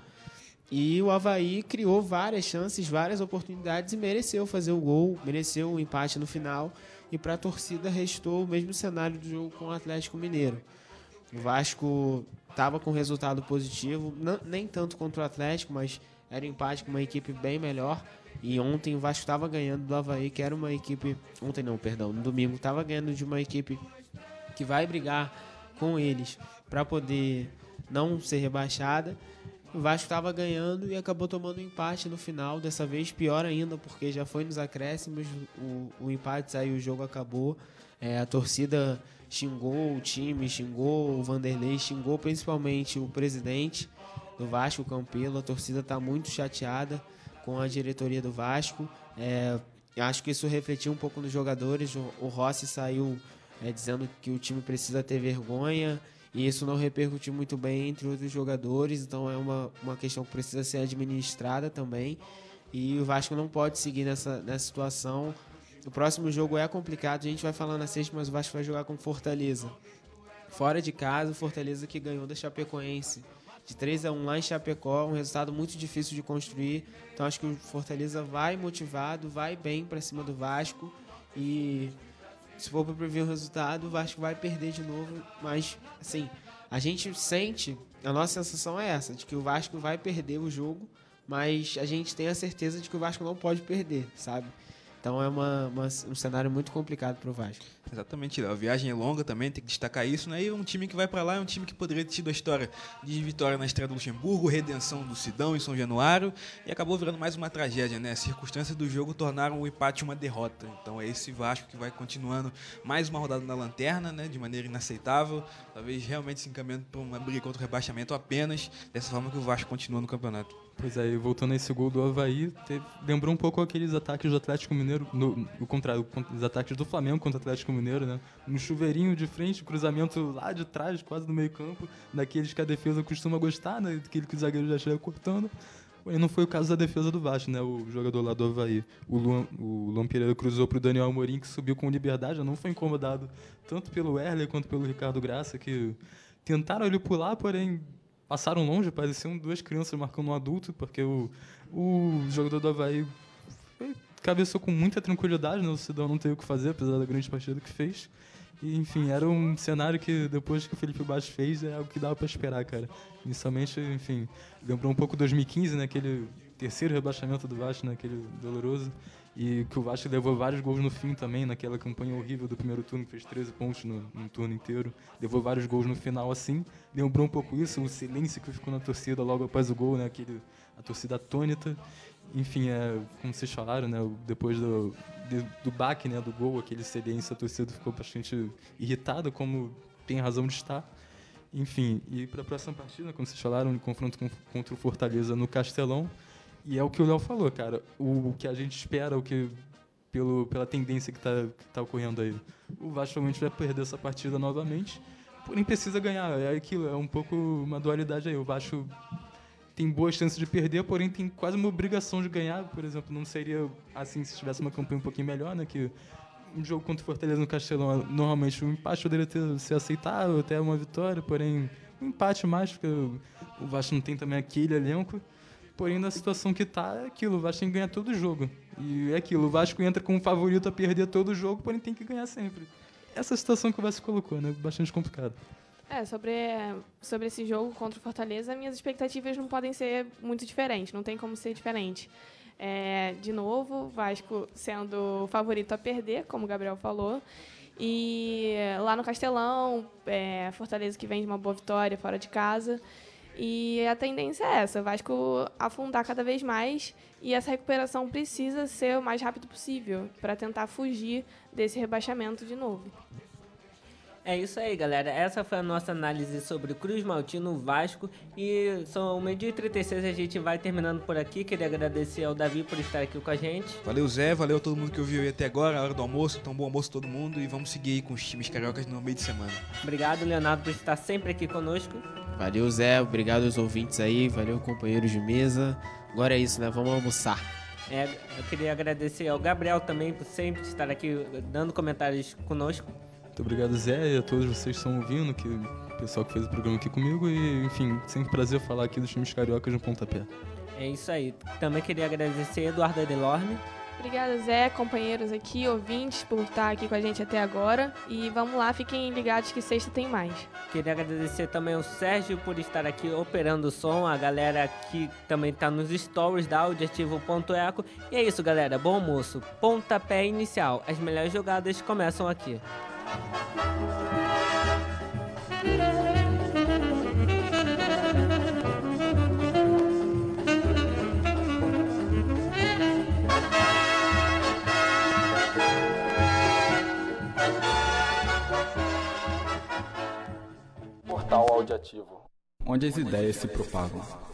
E o Avaí criou várias chances, várias oportunidades e mereceu fazer o gol, mereceu o empate no final. E para a torcida restou o mesmo cenário do jogo com o Atlético Mineiro. O Vasco estava com resultado positivo, não, nem tanto contra o Atlético, mas era um empate com uma equipe bem melhor. E ontem o Vasco estava ganhando do Avaí, que era uma equipe... Ontem não, perdão, no domingo estava ganhando de uma equipe que vai brigar com eles para poder não ser rebaixada. O Vasco estava ganhando e acabou tomando um empate no final, dessa vez pior ainda, porque já foi nos acréscimos, o, o empate saiu, o jogo acabou. É, a torcida xingou o time, xingou o Vanderlei, xingou principalmente o presidente do Vasco, o Campelo. A torcida está muito chateada com a diretoria do Vasco. É, acho que isso refletiu um pouco nos jogadores. O, o Rossi saiu é, dizendo que o time precisa ter vergonha, e isso não repercutiu muito bem entre outros jogadores, então é uma, uma questão que precisa ser administrada também, e o Vasco não pode seguir nessa, nessa situação. O próximo jogo é complicado, a gente vai falar na sexta, mas o Vasco vai jogar com Fortaleza. Fora de casa, o Fortaleza que ganhou da Chapecoense de três a um lá em Chapecó, um resultado muito difícil de construir. Então acho que o Fortaleza vai motivado, vai bem para cima do Vasco e se for para prever o resultado, o Vasco vai perder de novo, mas assim, a gente sente, a nossa sensação é essa, de que o Vasco vai perder o jogo, mas a gente tem a certeza de que o Vasco não pode perder, sabe? Então é uma, uma, um cenário muito complicado para o Vasco. Exatamente, Léo. A viagem é longa também, tem que destacar isso, né? E um time que vai para lá é um time que poderia ter tido a história de vitória na estreia do Luxemburgo, redenção do Sidão em São Januário, e acabou virando mais uma tragédia, né? As circunstâncias do jogo tornaram o empate uma derrota. Então é esse Vasco que vai continuando mais uma rodada na lanterna, né? De maneira inaceitável, talvez realmente se encaminhando para uma briga contra o rebaixamento apenas, dessa forma que o Vasco continua no campeonato. Pois é, e voltando a esse gol do Avaí, teve, lembrou um pouco aqueles ataques do Atlético Mineiro, no, no contrário, os ataques do Flamengo contra o Atlético Mineiro, né? Um chuveirinho de frente, cruzamento lá de trás, quase no meio campo, daqueles que a defesa costuma gostar, né? Daquele que o zagueiro já chega cortando. Porém, não foi o caso da defesa do Vasco, né? O jogador lá do Avaí, o Luan, o Luan Pereira cruzou para o Daniel Amorim, que subiu com liberdade, não foi incomodado tanto pelo Erler quanto pelo Ricardo Graça, que tentaram ele pular, porém passaram longe, pareciam duas crianças marcando um adulto, porque o, o jogador do Avaí foi, cabeçou com muita tranquilidade, né? O Sidão não teve o que fazer, apesar da grande partida que fez. E, enfim, era um cenário que, depois que o Felipe Baixo fez, é algo que dava para esperar, cara. Inicialmente, enfim, lembrou um pouco dois mil e quinze, né? Aquele terceiro rebaixamento do Vasco, né? Aquele doloroso. E que o Vasco levou vários gols no fim também, naquela campanha horrível do primeiro turno, que fez treze pontos no, no turno inteiro. Levou vários gols no final, assim. Lembrou um pouco isso, o silêncio que ficou na torcida logo após o gol, né? Aquele, a torcida atônita. Enfim, é, como vocês falaram, né? Depois do, de, do baque, né? Do gol, aquele silêncio, a torcida ficou bastante irritada, como tem razão de estar. Enfim, e para a próxima partida, como vocês falaram, um confronto com, contra o Fortaleza no Castelão. E é o que o Léo falou, cara. O, o que a gente espera, o que pelo, pela tendência que está que tá ocorrendo aí. O Vasco realmente vai perder essa partida novamente, porém precisa ganhar. É aquilo, é um pouco uma dualidade aí. O Vasco tem boas chances de perder, porém tem quase uma obrigação de ganhar. Por exemplo, não seria assim se tivesse uma campanha um pouquinho melhor, né? Que um jogo contra o Fortaleza no Castelão, normalmente o empate poderia ter, ser aceitável, até uma vitória, porém um empate mais, porque o Vasco não tem também aquele elenco. Porém, na situação que tá, é aquilo, o Vasco tem que ganhar todo o jogo. E é aquilo, o Vasco entra como favorito a perder todo o jogo, porém tem que ganhar sempre. Essa é a situação que o Vasco colocou, né? Bastante complicado. É, sobre, sobre esse jogo contra o Fortaleza, minhas expectativas não podem ser muito diferentes, não tem como ser diferente. É, de novo, o Vasco sendo o favorito a perder, como o Gabriel falou. E lá no Castelão, é, Fortaleza que vem de uma boa vitória fora de casa. E a tendência é essa, o Vasco afundar cada vez mais e essa recuperação precisa ser o mais rápido possível para tentar fugir desse rebaixamento de novo. É isso aí, galera. Essa foi a nossa análise sobre o Cruz Maltino Vasco. E são meio-dia e trinta e seis, a gente vai terminando por aqui. Queria agradecer ao Davi por estar aqui com a gente. Valeu, Zé. Valeu a todo mundo que ouviu aí até agora, a hora do almoço. Então, bom almoço a todo mundo. E vamos seguir aí com os times cariocas no meio de semana. Obrigado, Leonardo, por estar sempre aqui conosco. Valeu, Zé. Obrigado aos ouvintes aí. Valeu, companheiros de mesa. Agora é isso, né? Vamos almoçar. É, eu queria agradecer ao Gabriel também por sempre estar aqui dando comentários conosco. Muito obrigado, Zé, e a todos vocês que estão ouvindo, que, o pessoal que fez o programa aqui comigo. E, enfim, sempre um prazer falar aqui dos times cariocas no pontapé. É isso aí. Também queria agradecer a Eduardo Adelorme. Obrigada, Zé, companheiros aqui, ouvintes, por estar aqui com a gente até agora. E vamos lá, fiquem ligados que sexta tem mais. Queria agradecer também ao Sérgio por estar aqui operando o som, a galera que também está nos stories da Audiativo.eco. E é isso, galera. Bom almoço. Pontapé inicial. As melhores jogadas começam aqui. Portal Audiativo, onde as ideias se propagam.